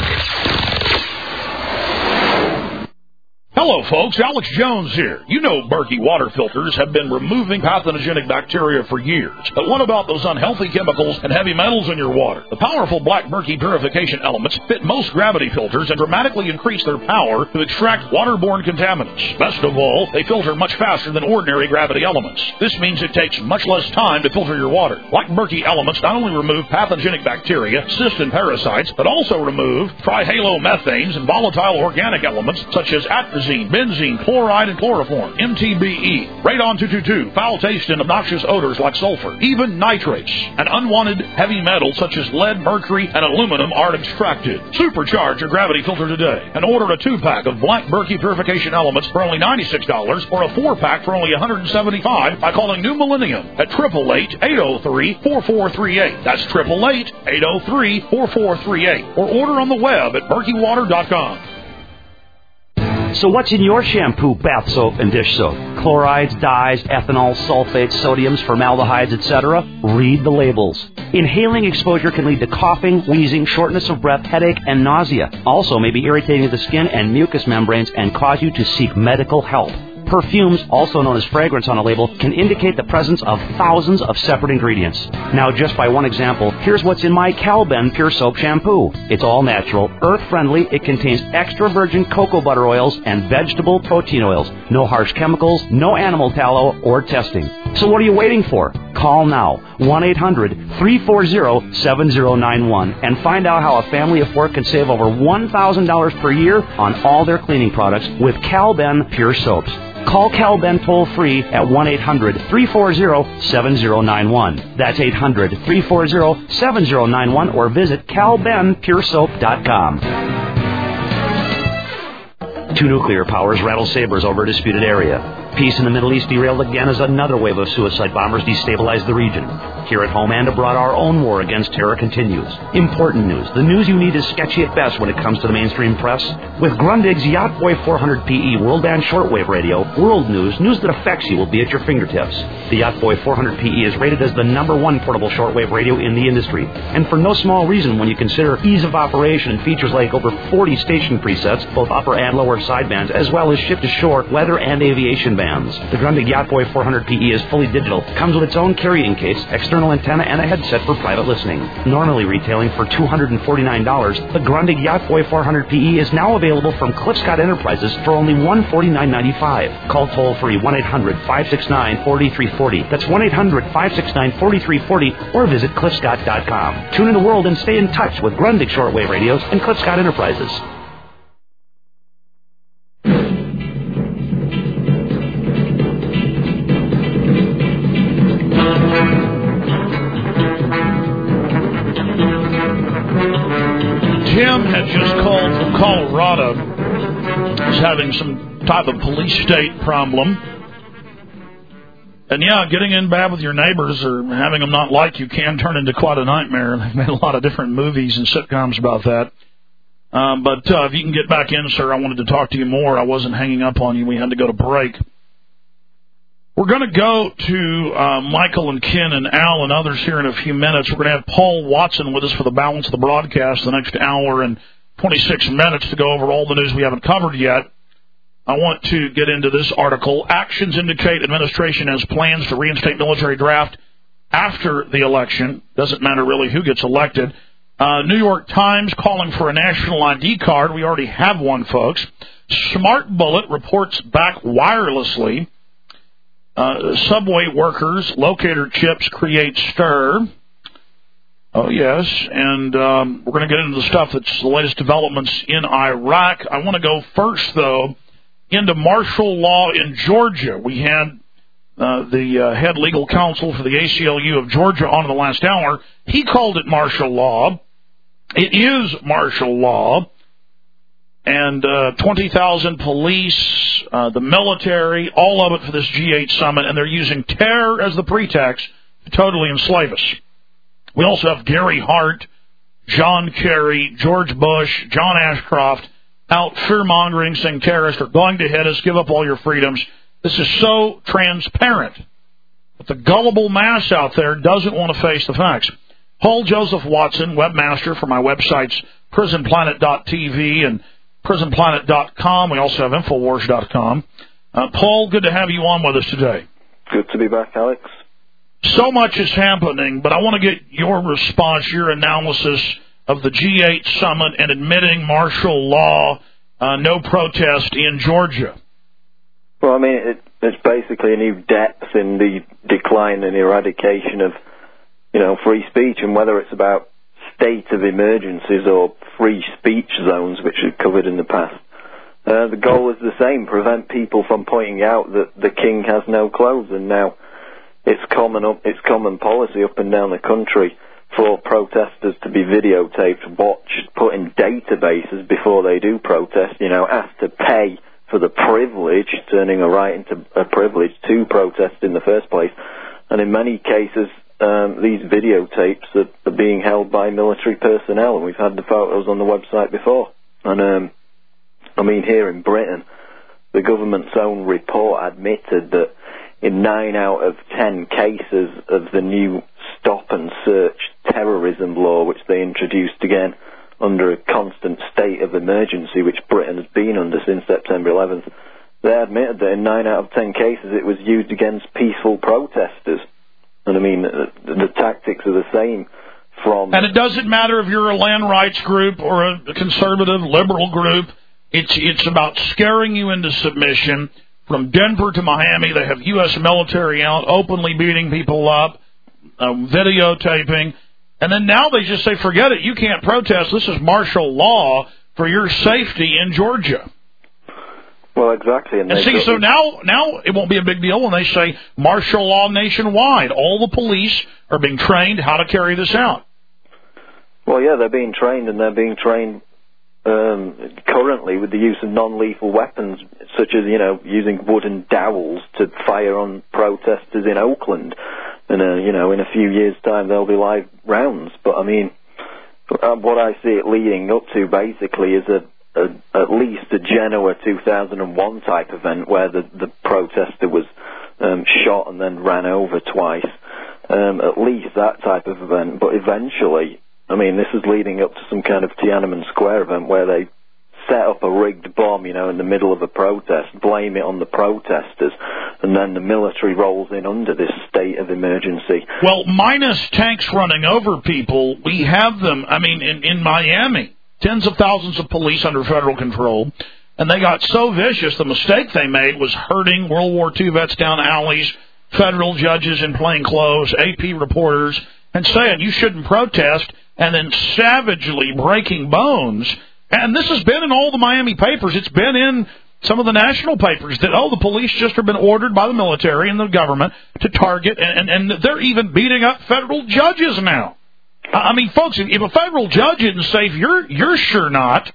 Hello, folks. Alex Jones here. You know Berkey water filters have been removing pathogenic bacteria for years. But what about those unhealthy chemicals and heavy metals in your water? The powerful Black Berkey purification elements fit most gravity filters and dramatically increase their power to extract waterborne contaminants. Best of all, they filter much faster than ordinary gravity elements. This means it takes much less time to filter your water. Black Berkey elements not only remove pathogenic bacteria, cysts, and parasites, but also remove trihalomethanes and volatile organic elements such as atrazine, benzene, chloride, and chloroform, M T B E, radon two twenty-two, foul taste and obnoxious odors like sulfur. Even nitrates and unwanted heavy metals such as lead, mercury, and aluminum are extracted. Supercharge your gravity filter today and order a two-pack of Black Berkey purification elements for only ninety-six dollars or a four-pack for only one hundred seventy-five dollars by calling New Millennium at eight eight eight, eight oh three, four four three eight. That's eight eight eight, eight oh three, four four three eight. Or order on the web at berkey water dot com. So what's in your shampoo, bath soap, and dish soap? Chlorides, dyes, ethanol, sulfates, sodiums, formaldehydes, et cetera? Read the labels. Inhaling exposure can lead to coughing, wheezing, shortness of breath, headache, and nausea. Also may be irritating to the skin and mucous membranes and cause you to seek medical help. Perfumes, also known as fragrance on a label, can indicate the presence of thousands of separate ingredients. Now, just by one example, here's what's in my Calben Pure Soap Shampoo. It's all natural, earth-friendly, it contains extra virgin cocoa butter oils and vegetable protein oils. No harsh chemicals, no animal tallow, or testing. So what are you waiting for? Call now, one eight hundred, three four zero, seven zero nine one, and find out how a family of four can save over one thousand dollars per year on all their cleaning products with Calben Pure Soaps. Call Calben toll-free at one eight hundred, three four zero, seven zero nine one. That's eight hundred, three four zero, seven zero nine one, or visit cal ben pure soap dot com. Two nuclear powers rattle sabers over a disputed area. Peace in the Middle East derailed again as another wave of suicide bombers destabilized the region. Here at home and abroad, our own war against terror continues. Important news. The news you need is sketchy at best when it comes to the mainstream press. With Grundig's Yacht Boy four hundred P E World Band Shortwave Radio, world news, news that affects you, will be at your fingertips. The Yacht Boy four hundred P E is rated as the number one portable shortwave radio in the industry. And for no small reason when you consider ease of operation and features like over forty station presets, both upper and lower sidebands, as well as ship-to-shore, weather, and aviation bands. The Grundig Yacht Boy four hundred P E is fully digital, comes with its own carrying case, external antenna, and a headset for private listening. Normally retailing for two hundred forty-nine dollars, the Grundig Yacht Boy four hundred P E is now available from Cliff Scott Enterprises for only one hundred forty-nine ninety-five. Call toll-free one eight hundred, five six nine, four three four zero. That's one eight hundred, five six nine, four three four zero, or visit cliff scott dot com. Tune in the world and stay in touch with Grundig Shortwave Radios and Cliff Scott Enterprises. Tim had just called from Colorado. He's having some type of police state problem. And yeah, getting in bad with your neighbors or having them not like you can turn into quite a nightmare. They've made a lot of different movies and sitcoms about that. Um, but uh, if you can get back in, sir, I wanted to talk to you more. I wasn't hanging up on you. We had to go to break. We're going to go to uh, Michael and Ken and Al and others here in a few minutes. We're going to have Paul Watson with us for the balance of the broadcast the next hour and twenty-six minutes to go over all the news we haven't covered yet. I want to get into this article. Actions indicate administration has plans to reinstate military draft after the election. Doesn't matter really who gets elected. Uh, New York Times calling for a national I D card. We already have one, folks. Smart Bullet reports back wirelessly. Uh, subway workers, locator chips create stir. Oh, yes. And um, we're going to get into the stuff that's the latest developments in Iraq. I want to go first, though, into martial law in Georgia. We had uh, the uh, head legal counsel for the A C L U of Georgia on in the last hour. He called it martial law. It is martial law. And uh, twenty thousand police, uh, the military, all of it for this G eight summit, and they're using terror as the pretext to totally enslave us. We also have Gary Hart, John Kerry, George Bush, John Ashcroft out fear-mongering, saying terrorists are going to hit us, give up all your freedoms. This is so transparent. But the gullible mass out there doesn't want to face the facts. Paul Joseph Watson, webmaster for my websites prison planet dot t v and prison planet dot com. We also have infowars dot com. Uh, Paul, good to have you on with us today. Good to be back, Alex. So much is happening, but I want to get your response, your analysis of the G eight summit and admitting martial law, uh, no protest in Georgia. Well, I mean, it, it's basically a new depth in the decline and eradication of, you know, free speech, and whether it's about state of emergencies or free speech zones, which we've covered in the past. Uh, the goal is the same, prevent people from pointing out that the king has no clothes, and now it's common up, it's common policy up and down the country for protesters to be videotaped, watched, put in databases before they do protest, you know, asked to pay for the privilege, turning a right into a privilege to protest in the first place. And in many cases, um, these videotapes are, are being held by military personnel, and we've had the photos on the website before. And, um, I mean, here in Britain, the government's own report admitted that in nine out of ten cases of the new stop and search terrorism law, which they introduced again under a constant state of emergency, which Britain has been under since September eleventh, they admitted that in nine out of ten cases it was used against peaceful protesters. And I mean, the, the tactics are the same from... And it doesn't matter if you're a land rights group or a conservative liberal group. It's, it's about scaring you into submission. From Denver to Miami, they have U S military out, openly beating people up, uh, videotaping. And then now they just say, forget it, you can't protest. This is martial law for your safety in Georgia. Well, exactly. And, and see, so now, now it won't be a big deal when they say martial law nationwide. All the police are being trained how to carry this out. Well, yeah, they're being trained, and they're being trained um, currently with the use of non-lethal weapons, such as, you know, using wooden dowels to fire on protesters in Oakland. And, uh, you know, in a few years' time, there'll be live rounds. But, I mean, what I see it leading up to, basically, is a, a at least a Genoa two thousand one type event where the, the protester was um, shot and then ran over twice. Um, at least that type of event. But eventually, I mean, this is leading up to some kind of Tiananmen Square event where they set up a rigged bomb, you know, in the middle of a protest, blame it on the protesters, and then the military rolls in under this state of emergency. Well, minus tanks running over people, we have them, I mean, in, in Miami, tens of thousands of police under federal control, and they got so vicious, the mistake they made was herding World War Two vets down alleys, federal judges in plain clothes, A P reporters, and saying you shouldn't protest, and then savagely breaking bones. And this has been in all the Miami papers. It's been in some of the national papers that, oh, the police just have been ordered by the military and the government to target, and, and, and they're even beating up federal judges now. I mean, folks, if a federal judge isn't safe, you're you're sure not.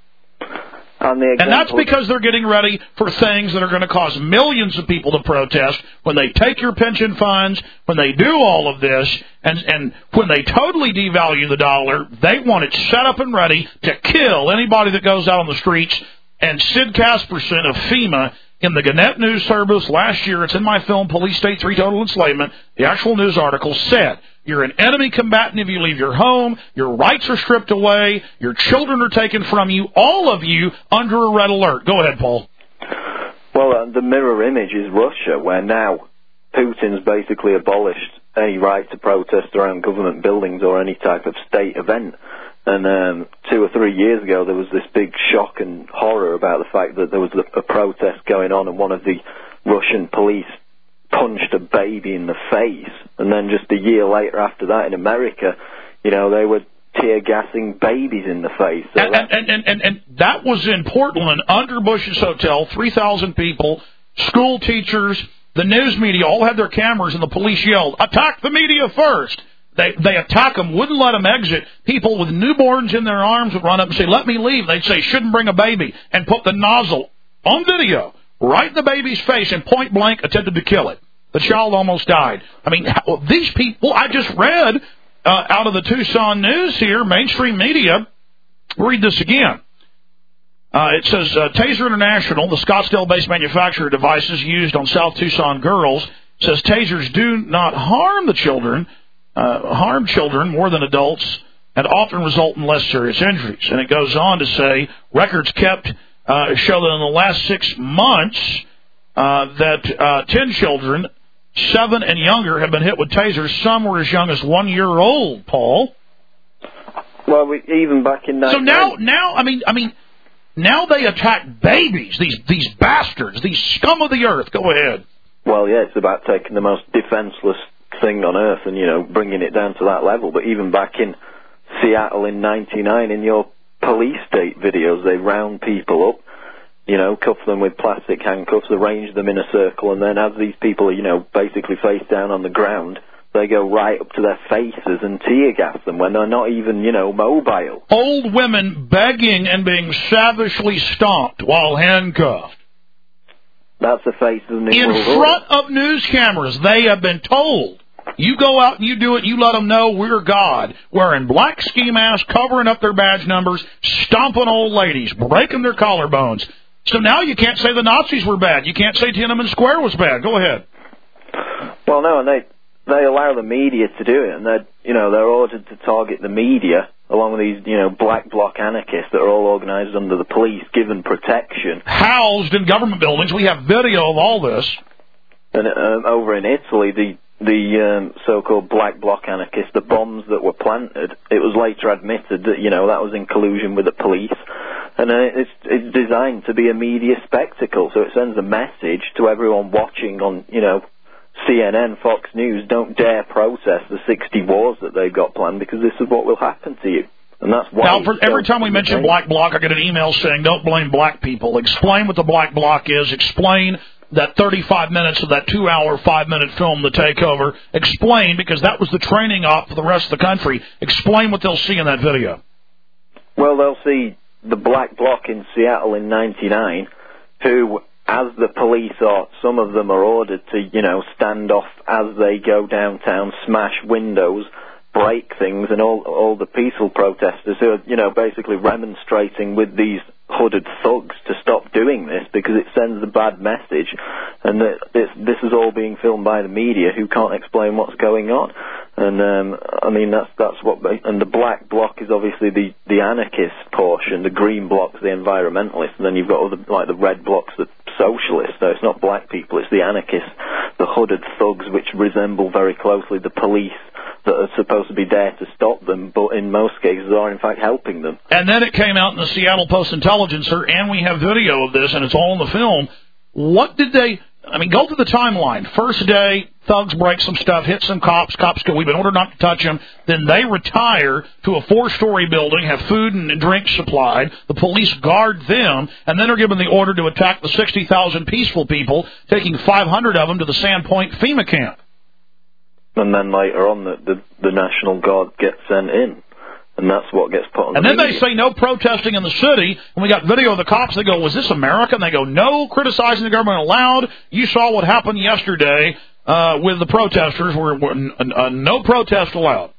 And that's because they're getting ready for things that are going to cause millions of people to protest when they take your pension funds, when they do all of this, and, and when they totally devalue the dollar. They want it set up and ready to kill anybody that goes out on the streets. And Sid Casperson of FEMA in the Gannett News Service last year, it's in my film, Police State three Total Enslavement, the actual news article said, you're an enemy combatant if you leave your home, your rights are stripped away, your children are taken from you, all of you under a red alert. Go ahead, Paul. Well, uh, the mirror image is Russia, where now Putin's basically abolished any right to protest around government buildings or any type of state event. And um, two or three years ago, there was this big shock and horror about the fact that there was a, a protest going on, and one of the Russian police punched a baby in the face. And then just a year later after that in America, you know, they were tear-gassing babies in the face. So and, and, and, and, and that was in Portland, under Bush's Hotel, three thousand people, school teachers, the news media all had their cameras, and the police yelled, attack the media first. They they attack them, wouldn't let them exit. People with newborns in their arms would run up and say, let me leave. They'd say, shouldn't bring a baby, and put the nozzle on video right in the baby's face and point blank attempted to kill it. The child almost died. I mean, these people, I just read uh, out of the Tucson News here, mainstream media, read this again. Uh, it says, uh, Taser International, the Scottsdale-based manufacturer of devices used on South Tucson girls, says tasers do not harm the children, uh, harm children more than adults, and often result in less serious injuries. And it goes on to say records kept uh, show that in the last six months uh, that uh, ten children, seven and younger, have been hit with tasers. Some were as young as one year old, Paul. Well, we, even back in so now, now, I mean, I mean, now they attack babies. These these bastards, these scum of the earth. Go ahead. Well, yeah, it's about taking the most defenseless thing on earth and, you know, bringing it down to that level. But even back in Seattle in ninety-nine, in your police state videos, they round people up, you know, cuff them with plastic handcuffs, arrange them in a circle, and then as these people are, you know, basically face down on the ground, they go right up to their faces and tear gas them when they're not even, you know, mobile. Old women begging and being savagely stomped while handcuffed. That's the face of the New In World front Order. of news cameras, they have been told, you go out and you do it, you let them know we're God, wearing black ski masks, covering up their badge numbers, stomping old ladies, breaking their collarbones. So now you can't say the Nazis were bad. You can't say Tiananmen Square was bad. Go ahead. Well, no, and they they allow the media to do it, and they're, you know, they're ordered to target the media, along with these, you know, black bloc anarchists that are all organized under the police, given protection. Housed in government buildings. We have video of all this. And uh, over in Italy, the the um, so-called black bloc anarchists, the bombs that were planted, it was later admitted that, you know, that was in collusion with the police. And uh, it's, it's designed to be a media spectacle, so it sends a message to everyone watching on, you know, C N N, Fox News, don't dare protest the sixty wars that they've got planned, because this is what will happen to you. And that's why. Now, for every time we mention black bloc, I get an email saying, don't blame black people. Explain what the black bloc is. Explain that thirty-five minutes of that two-hour, five-minute film, The Takeover. Explain, because that was the training op for the rest of the country. Explain what they'll see in that video. Well, they'll see the black bloc in Seattle in ninety-nine, who, as the police are, some of them are ordered to, you know, stand off as they go downtown, smash windows, break things, and all all the peaceful protesters who are, you know, basically remonstrating with these hooded thugs to stop doing this, because it sends a bad message, and that this, this is all being filmed by the media who can't explain what's going on. And um, I mean, that's that's what. And the black bloc is obviously the the anarchist portion. The green bloc's the environmentalists, and then you've got other, like the red bloc's the socialists. So it's not black people; it's the anarchists, the hooded thugs, which resemble very closely the police that are supposed to be there to stop them, but in most cases are in fact helping them. And then it came out in the Seattle Post-Intelligencer, and we have video of this, and it's all in the film. What did they... I mean, go through the timeline. First day, thugs break some stuff, hit some cops. Cops go, we've been ordered not to touch them. Then they retire to a four-story building, have food and drinks supplied. The police guard them, and then are given the order to attack the sixty thousand peaceful people, taking five hundred of them to the Sandpoint FEMA camp. And then later on, the, the, the National Guard gets sent in. And that's what gets put on and the then media. They say no protesting in the city. And we got video of the cops. They go, was this America? And they go, no criticizing the government allowed. You saw what happened yesterday uh, with the protesters. Where, where uh, no protest allowed.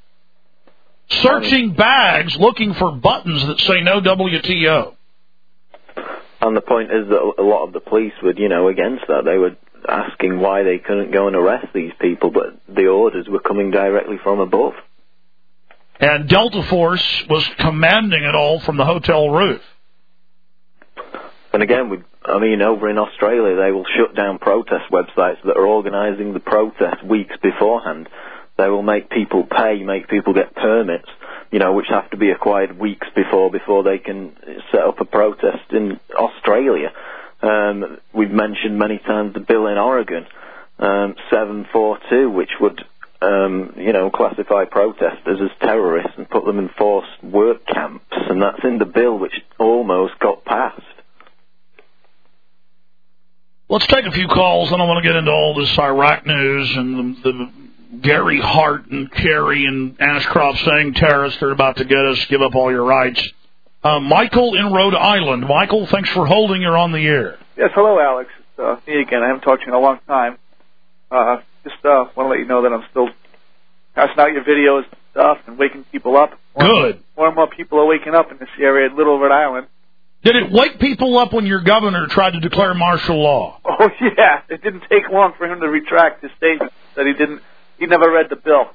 Searching bags looking for buttons that say no W T O. And the point is that a lot of the police were, you know, against that. They were asking why they couldn't go and arrest these people, but the orders were coming directly from above. And Delta Force was commanding it all from the hotel roof. And again, we, I mean, over in Australia, they will shut down protest websites that are organising the protest weeks beforehand. They will make people pay, make people get permits, you know, which have to be acquired weeks before, before they can set up a protest in Australia. Um, we've mentioned many times the bill in Oregon, um, seven forty-two, which would... Um, you know, classify protesters as terrorists and put them in forced work camps, and that's in the bill which almost got passed. Let's take a few calls. I don't want to get into all this Iraq news and the, the Gary Hart and Kerry and Ashcroft saying terrorists are about to get us, give up all your rights. Uh, Michael in Rhode Island. Michael, thanks for holding. You're on the air. Yes, hello, Alex. It's uh, me again. I haven't talked to you in a long time. Uh, just uh, want to let you know that I'm still passing out your videos and stuff and waking people up. More Good. More and more people are waking up in this area, Little Rhode Island. Did it wake people up when your governor tried to declare martial law? Oh, yeah. It didn't take long for him to retract his statement that he didn't, he never read the bill.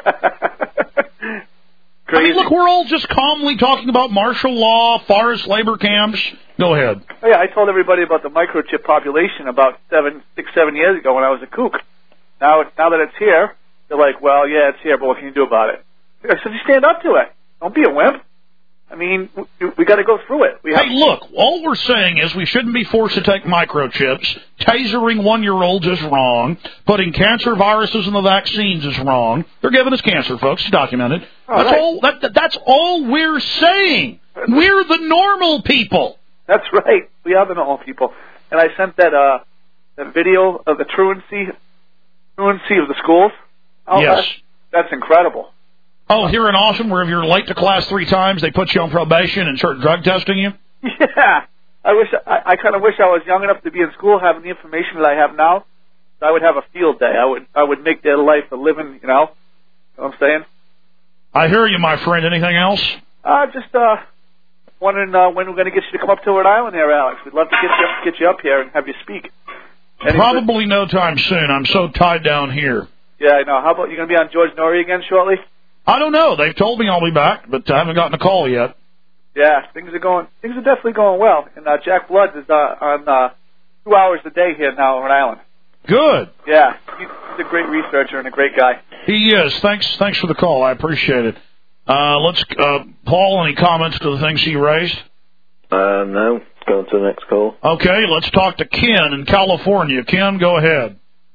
I mean, look, we're all just calmly talking about martial law, forest labor camps. Go ahead. Oh, yeah, I told everybody about the microchip population about seven, six, seven years ago when I was a kook. Now, now that it's here, they're like, well, yeah, it's here, but what can you do about it? I said, you stand up to it. Don't be a wimp. I mean, we, we got to go through it. We have hey, look, all we're saying is we shouldn't be forced to take microchips. Tasering one-year-olds is wrong. Putting cancer viruses in the vaccines is wrong. They're giving us cancer, folks. It's documented. Oh, that's right. all. That, that, that's all we're saying. We're the normal people. That's right. We are the normal people. And I sent that uh, that video of the truancy, truancy of the schools. Oh, yes. That's, that's incredible. Oh, here in Austin, where if you're late to class three times, they put you on probation and start drug testing you? Yeah. I wish I, I kind of wish I was young enough to be in school having the information that I have now. So I would have a field day. I would I would make their life a living, you know. You know what I'm saying? I hear you, my friend. Anything else? Uh, just uh, wondering uh, when we're going to get you to come up to Rhode Island there, Alex. We'd love to get you up, get you up here and have you speak. Any Probably no time soon. I'm so tied down here. Yeah, I know. How about you going to be on George Norrie again shortly? I don't know. They've told me I'll be back, but I haven't gotten a call yet. Yeah, things are going. Things are definitely going well. And uh, Jack Blood is uh, on uh, two hours a day here now in Rhode Island. Good. Yeah, he's, he's a great researcher and a great guy. He is. Thanks. Thanks for the call. I appreciate it. Uh, let's, uh, Paul. Any comments to the things he raised? Uh, no. Let's go on to the next call. Okay. Let's talk to Ken in California. Ken, go ahead.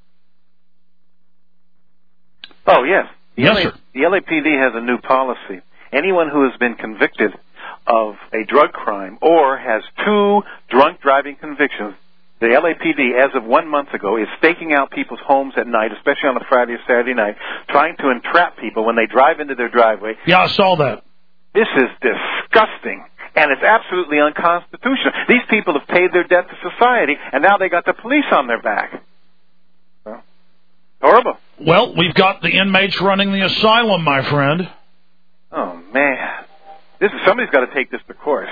Oh yes. The Yes, L A, sir. The L A P D has a new policy. Anyone who has been convicted of a drug crime or has two drunk driving convictions, the L A P D, as of one month ago, is staking out people's homes at night, especially on a Friday or Saturday night, trying to entrap people when they drive into their driveway. Yeah, I saw that. This is disgusting, and it's absolutely unconstitutional. These people have paid their debt to society, and now they got the police on their back. Horrible. Well, we've got the inmates running the asylum, my friend. Oh, man. This is, somebody's got to take this to court.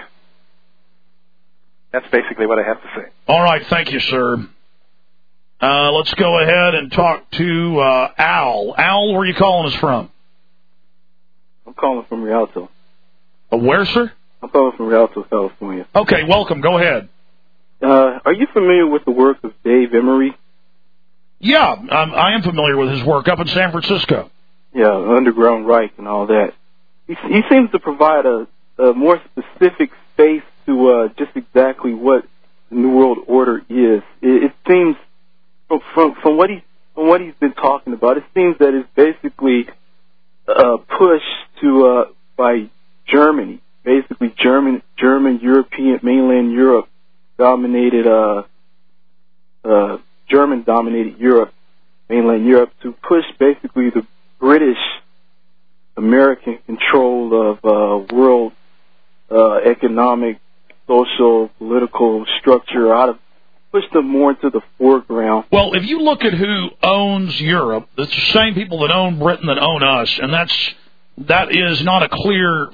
That's basically what I have to say. All right. Thank you, sir. Uh, let's go ahead and talk to uh, Al. Al, where are you calling us from? I'm calling from Rialto. Uh, where, sir? I'm calling from Rialto, California. Okay, welcome. Go ahead. Uh, are you familiar with the work of Dave Emery? Yeah, um, I am familiar with his work up in San Francisco. Yeah, Underground Reich and all that. He, he seems to provide a, a more specific face to uh, just exactly what the New World Order is. It, it seems, from, from, from what he from what he's been talking about, it seems that it's basically a push to uh, by Germany, basically German, German, European, mainland Europe dominated. Uh, uh, German-dominated Europe, mainland Europe, to push basically the British American control of uh, world uh, economic, social, political structure out of push them more into the foreground. Well, if you look at who owns Europe, it's the same people that own Britain that own us, and that's that is not a clear,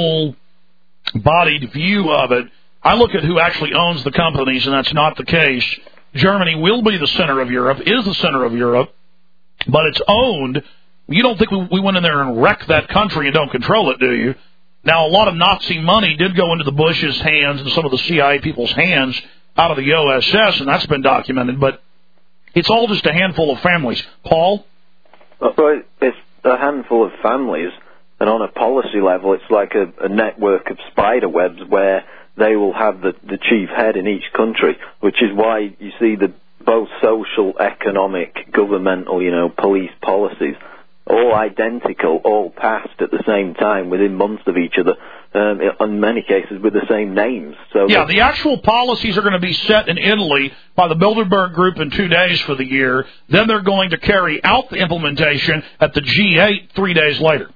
full-bodied view of it. I look at who actually owns the companies, and that's not the case. Germany will be the center of Europe, is the center of Europe, but it's owned. You don't think we went in there and wrecked that country and don't control it, do you? Now, a lot of Nazi money did go into the Bush's hands and some of the C I A people's hands out of the O S S, and that's been documented, but it's all just a handful of families. Paul? Well, it's a handful of families, and on a policy level, it's like a, a network of spider webs where they will have the, the chief head in each country, which is why you see the both social, economic, governmental, you know, police policies, all identical, all passed at the same time within months of each other, um, in many cases with the same names. So yeah, the actual policies are going to be set in Italy by the Bilderberg Group in two days for the year. Then they're going to carry out the implementation at the G eight three days later.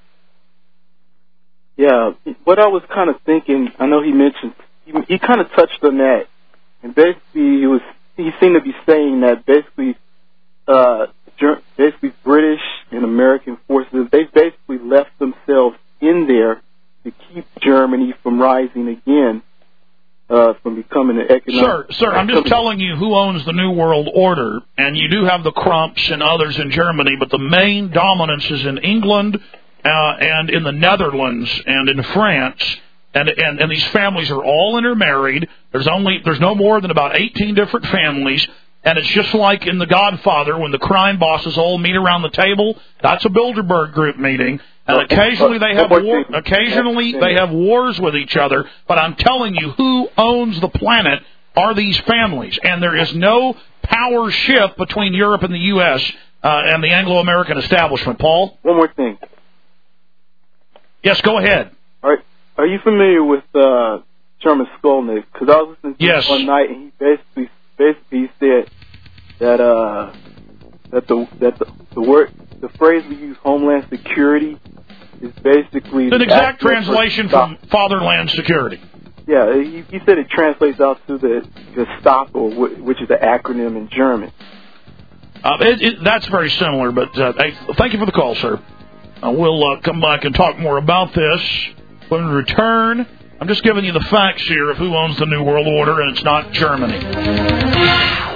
Yeah, what I was kind of thinking, I know he mentioned, he, he kind of touched on that, and basically he was he seemed to be saying that basically, uh, basically British and American forces, they basically left themselves in there to keep Germany from rising again. uh, from becoming an economic... Sir, sir, I'm just telling you who owns the New World Order, and you do have the Krumps and others in Germany, but the main dominance is in England uh, and in the Netherlands and in France, and, and and these families are all intermarried. There's only there's no more than about eighteen different families, and it's just like in The Godfather when the crime bosses all meet around the table. That's a Bilderberg group meeting. And occasionally they have war, occasionally they have wars with each other, but I'm telling you, who owns the planet are these families, and there is no power shift between Europe and the U S uh, and the Anglo-American establishment. Paul? One more thing. Yes, go ahead. All right. Are you familiar with uh, Sherman Skolnick? Because I was listening to yes. him one night, and he basically basically said that uh, that the that the, the word the phrase we use, Homeland Security, is basically an exact translation from Fatherland Security. Yeah, he, he said it translates out to the Gestapo, which is the acronym in German. Uh, it, it, that's very similar, but uh, hey, thank you for the call, sir. Uh, we'll uh, come back and talk more about this when we return. I'm just giving you the facts here of who owns the New World Order, and it's not Germany.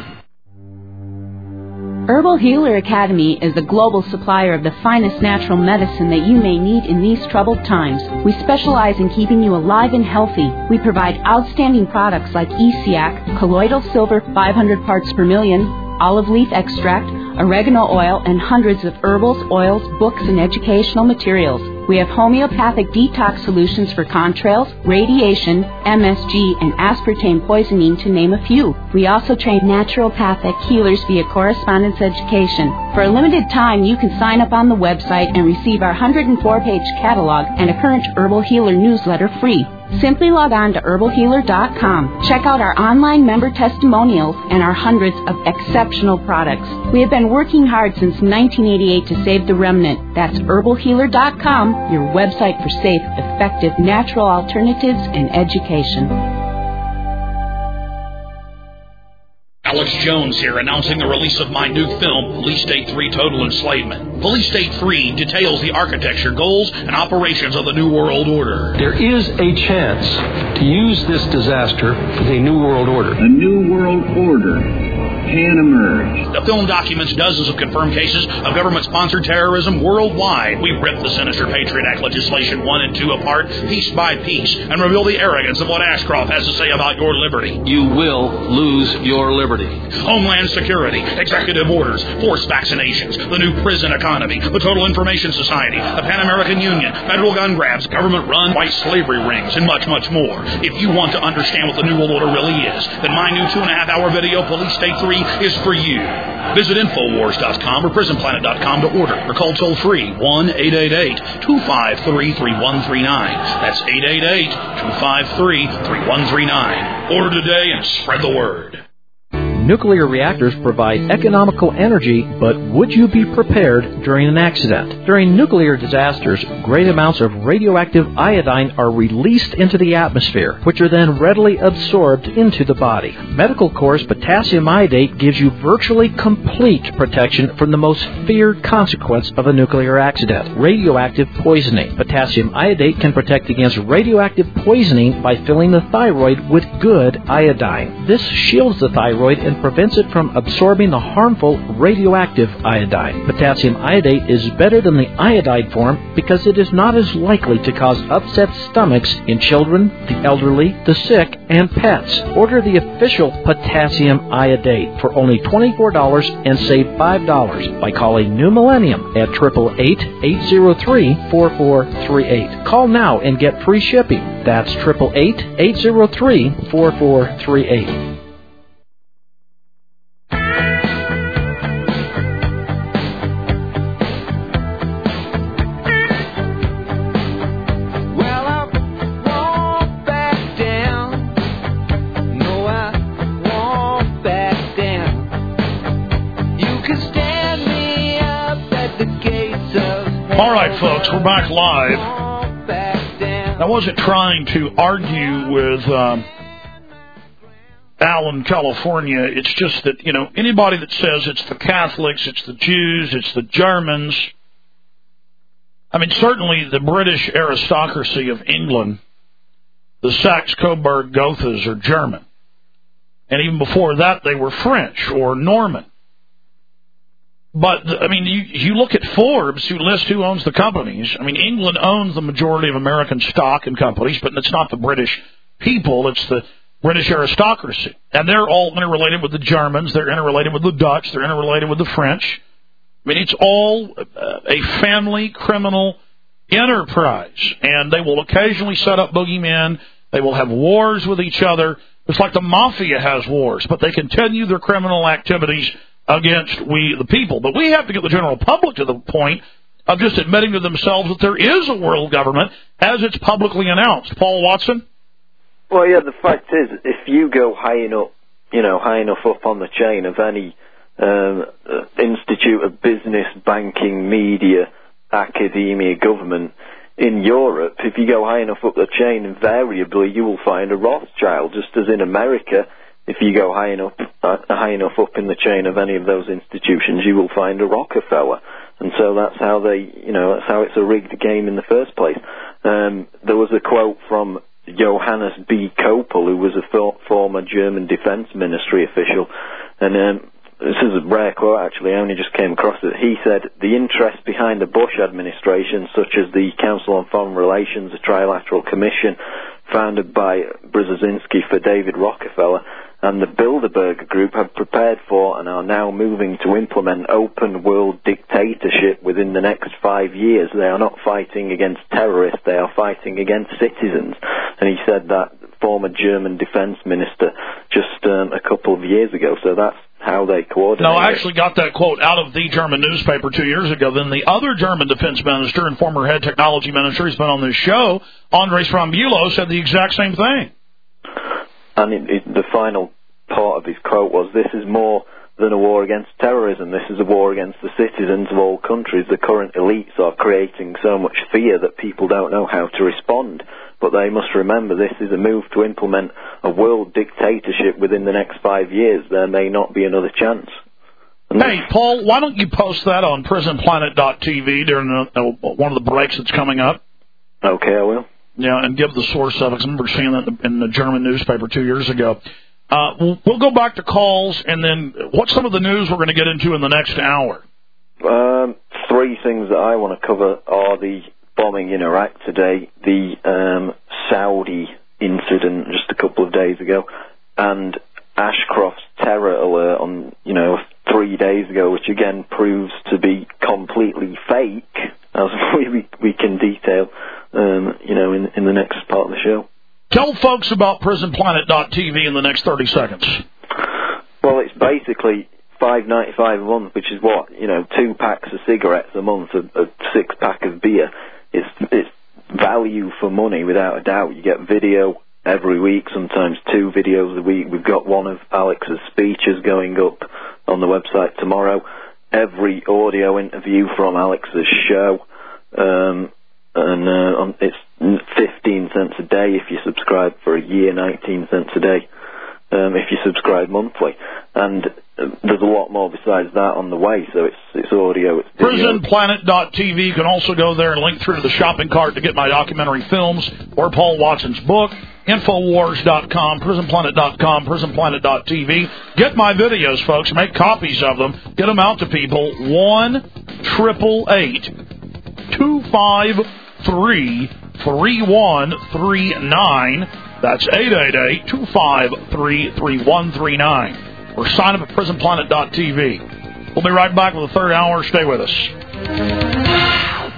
Herbal Healer Academy is the global supplier of the finest natural medicine that you may need in these troubled times. We specialize in keeping you alive and healthy. We provide outstanding products like E C A C, colloidal silver five hundred parts per million, olive leaf extract, oregano oil, and hundreds of herbals, oils, books, and educational materials. We have homeopathic detox solutions for contrails, radiation, M S G, and aspartame poisoning, to name a few. We also train naturopathic healers via correspondence education. For a limited time, you can sign up on the website and receive our one hundred four page catalog and a current Herbal Healer newsletter free. Simply log on to herbal healer dot com. Check out our online member testimonials and our hundreds of exceptional products. We have been working hard since nineteen eighty-eight to save the remnant. That's herbal healer dot com, your website for safe, effective, natural alternatives and education. Alex Jones here, announcing the release of my new film, Police State three Total Enslavement. Police State three details the architecture, goals, and operations of the New World Order. There is a chance to use this disaster as a New World Order. A New World Order can emerge. The film documents dozens of confirmed cases of government-sponsored terrorism worldwide. We rip the sinister Patriot Act legislation one and two apart, piece by piece, and reveal the arrogance of what Ashcroft has to say about your liberty. You will lose your liberty. Homeland Security, executive orders, forced vaccinations, the new prison economy, the Total Information Society, the Pan American Union, federal gun grabs, government-run white slavery rings, and much, much more. If you want to understand what the New World Order really is, then my new two-and-a-half-hour video, Police State three, is for you. Visit Infowars dot com or Prison Planet dot com to order, or call toll-free one eight eight eight, two five three, three one three nine. That's eight eight eight, two five three, three one three nine. Order today and spread the word. Nuclear reactors provide economical energy, but would you be prepared during an accident? During nuclear disasters, great amounts of radioactive iodine are released into the atmosphere, which are then readily absorbed into the body. Medical Corps' potassium iodate gives you virtually complete protection from the most feared consequence of a nuclear accident, radioactive poisoning. Potassium iodate can protect against radioactive poisoning by filling the thyroid with good iodine. This shields the thyroid and prevents it from absorbing the harmful radioactive iodine. Potassium iodate is better than the iodide form because it is not as likely to cause upset stomachs in children, the elderly, the sick, and pets. Order the official potassium iodate for only twenty-four dollars and save five dollars by calling New Millennium at eight eight eight, eight zero three, four four three eight. Call now and get free shipping. That's eight eight eight, eight zero three, four four three eight. All right, folks, we're back live. I wasn't trying to argue with um, Al in California. It's just that, you know, anybody that says it's the Catholics, it's the Jews, it's the Germans. I mean, certainly the British aristocracy of England the Saxe-Coburg-Gothas are German. And even before that, they were French or Norman. But, I mean, you, you look at Forbes, who lists who owns the companies. I mean, England owns the majority of American stock and companies, but it's not the British people. It's the British aristocracy. And they're all interrelated with the Germans. They're interrelated with the Dutch. They're interrelated with the French. I mean, it's all uh, a family criminal enterprise. And they will occasionally set up boogeymen. They will have wars with each other. It's like the mafia has wars, but they continue their criminal activities against we, the people. But we have to get the general public to the point of just admitting to themselves that there is a world government as it's publicly announced. Paul Watson? Well, yeah, the fact is, if you go high enough, you know, high enough up on the chain of any um, institute of business, banking, media, academia, government in Europe, if you go high enough up the chain, invariably you will find a Rothschild, just as in America. If you go high enough, uh, high enough up in the chain of any of those institutions, you will find a Rockefeller, and so that's how they, you know, that's how it's a rigged game in the first place. Um, there was a quote from Johannes B. Kopel, who was a for- former German Defense Ministry official, and um, this is a rare quote actually. I only just came across it. He said, "The interest behind the Bush administration, such as the Council on Foreign Relations, a trilateral commission founded by Brzezinski for David Rockefeller, and the Bilderberg Group have prepared for and are now moving to implement open world dictatorship within the next five years. They are not fighting against terrorists, they are fighting against citizens." And he said that, former German defense minister, just um, a couple of years ago. So that's how they coordinate. No, I actually got that quote out of the German newspaper two years ago. Then the other German defense minister and former head technology minister who's been on this show, Andres von Bülow, said the exact same thing. And it, it, the final part of his quote was, "This is more than a war against terrorism. This is a war against the citizens of all countries. The current elites are creating so much fear that people don't know how to respond. But they must remember this is a move to implement a world dictatorship within the next five years. There may not be another chance." And hey, Paul, why don't you post that on prison planet dot t v during the, uh, one of the breaks that's coming up? Okay, I will. Yeah, and give the source of it. I remember seeing that in the German newspaper two years ago. Uh, we'll, we'll go back to calls, and then what's some of the news we're going to get into in the next hour? Um, three things that I want to cover are the bombing in Iraq today, the um, Saudi incident just a couple of days ago, and Ashcroft's terror alert on, you know, three days ago, which again proves to be completely fake, as we we can detail, um, you know, in in the next part of the show. Tell folks about prison planet dot t v in the next thirty seconds. Well, it's basically five ninety-five a month, which is what, you know, two packs of cigarettes a month, a, a six pack of beer. It's it's value for money without a doubt. You get video every week, sometimes two videos a week. We've got one of Alex's speeches going up on the website tomorrow. Every audio interview from Alex's show, um, and uh, it's fifteen cents a day if you subscribe for a year, nineteen cents a day um, if you subscribe monthly. And uh, there's a lot more besides that on the way, so it's it's audio, it's video. prison planet dot t v. You can also go there and link through to the shopping cart to get my documentary films or Paul Watson's book. Infowars dot com, prison planet dot com, prison planet dot t v. Get my videos, folks. Make copies of them. Get them out to people. one triple eight two five three three one three nine. That's eight eight eight two five three three one three nine. Or sign up at prison planet dot t v. We'll be right back with the third hour. Stay with us.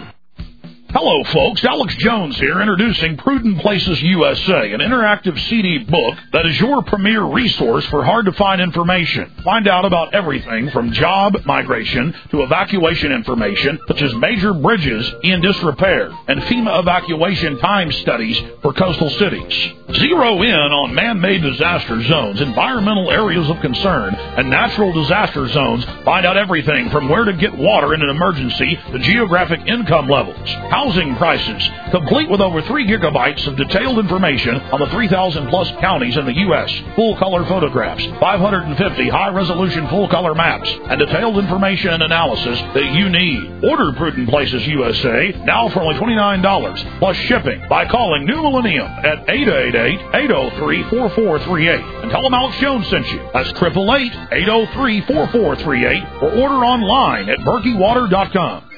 Hello, folks. Alex Jones here, introducing Prudent Places U S A, an interactive C D book that is your premier resource for hard-to-find information. Find out about everything from job migration to evacuation information, such as major bridges in disrepair and FEMA evacuation time studies for coastal cities. Zero in on man-made disaster zones, environmental areas of concern, and natural disaster zones. Find out everything from where to get water in an emergency to geographic income levels, housing prices, complete with over three gigabytes of detailed information on the three thousand plus counties in the U S, full-color photographs, five hundred fifty high-resolution full-color maps, and detailed information and analysis that you need. Order Prudent Places U S A now for only twenty-nine dollars plus shipping by calling New Millennium at eight eight eight, eight oh three, four four three eight and tell them Alex Jones sent you. That's eight eight eight, eight oh three, four four three eight or order online at berkey water dot com.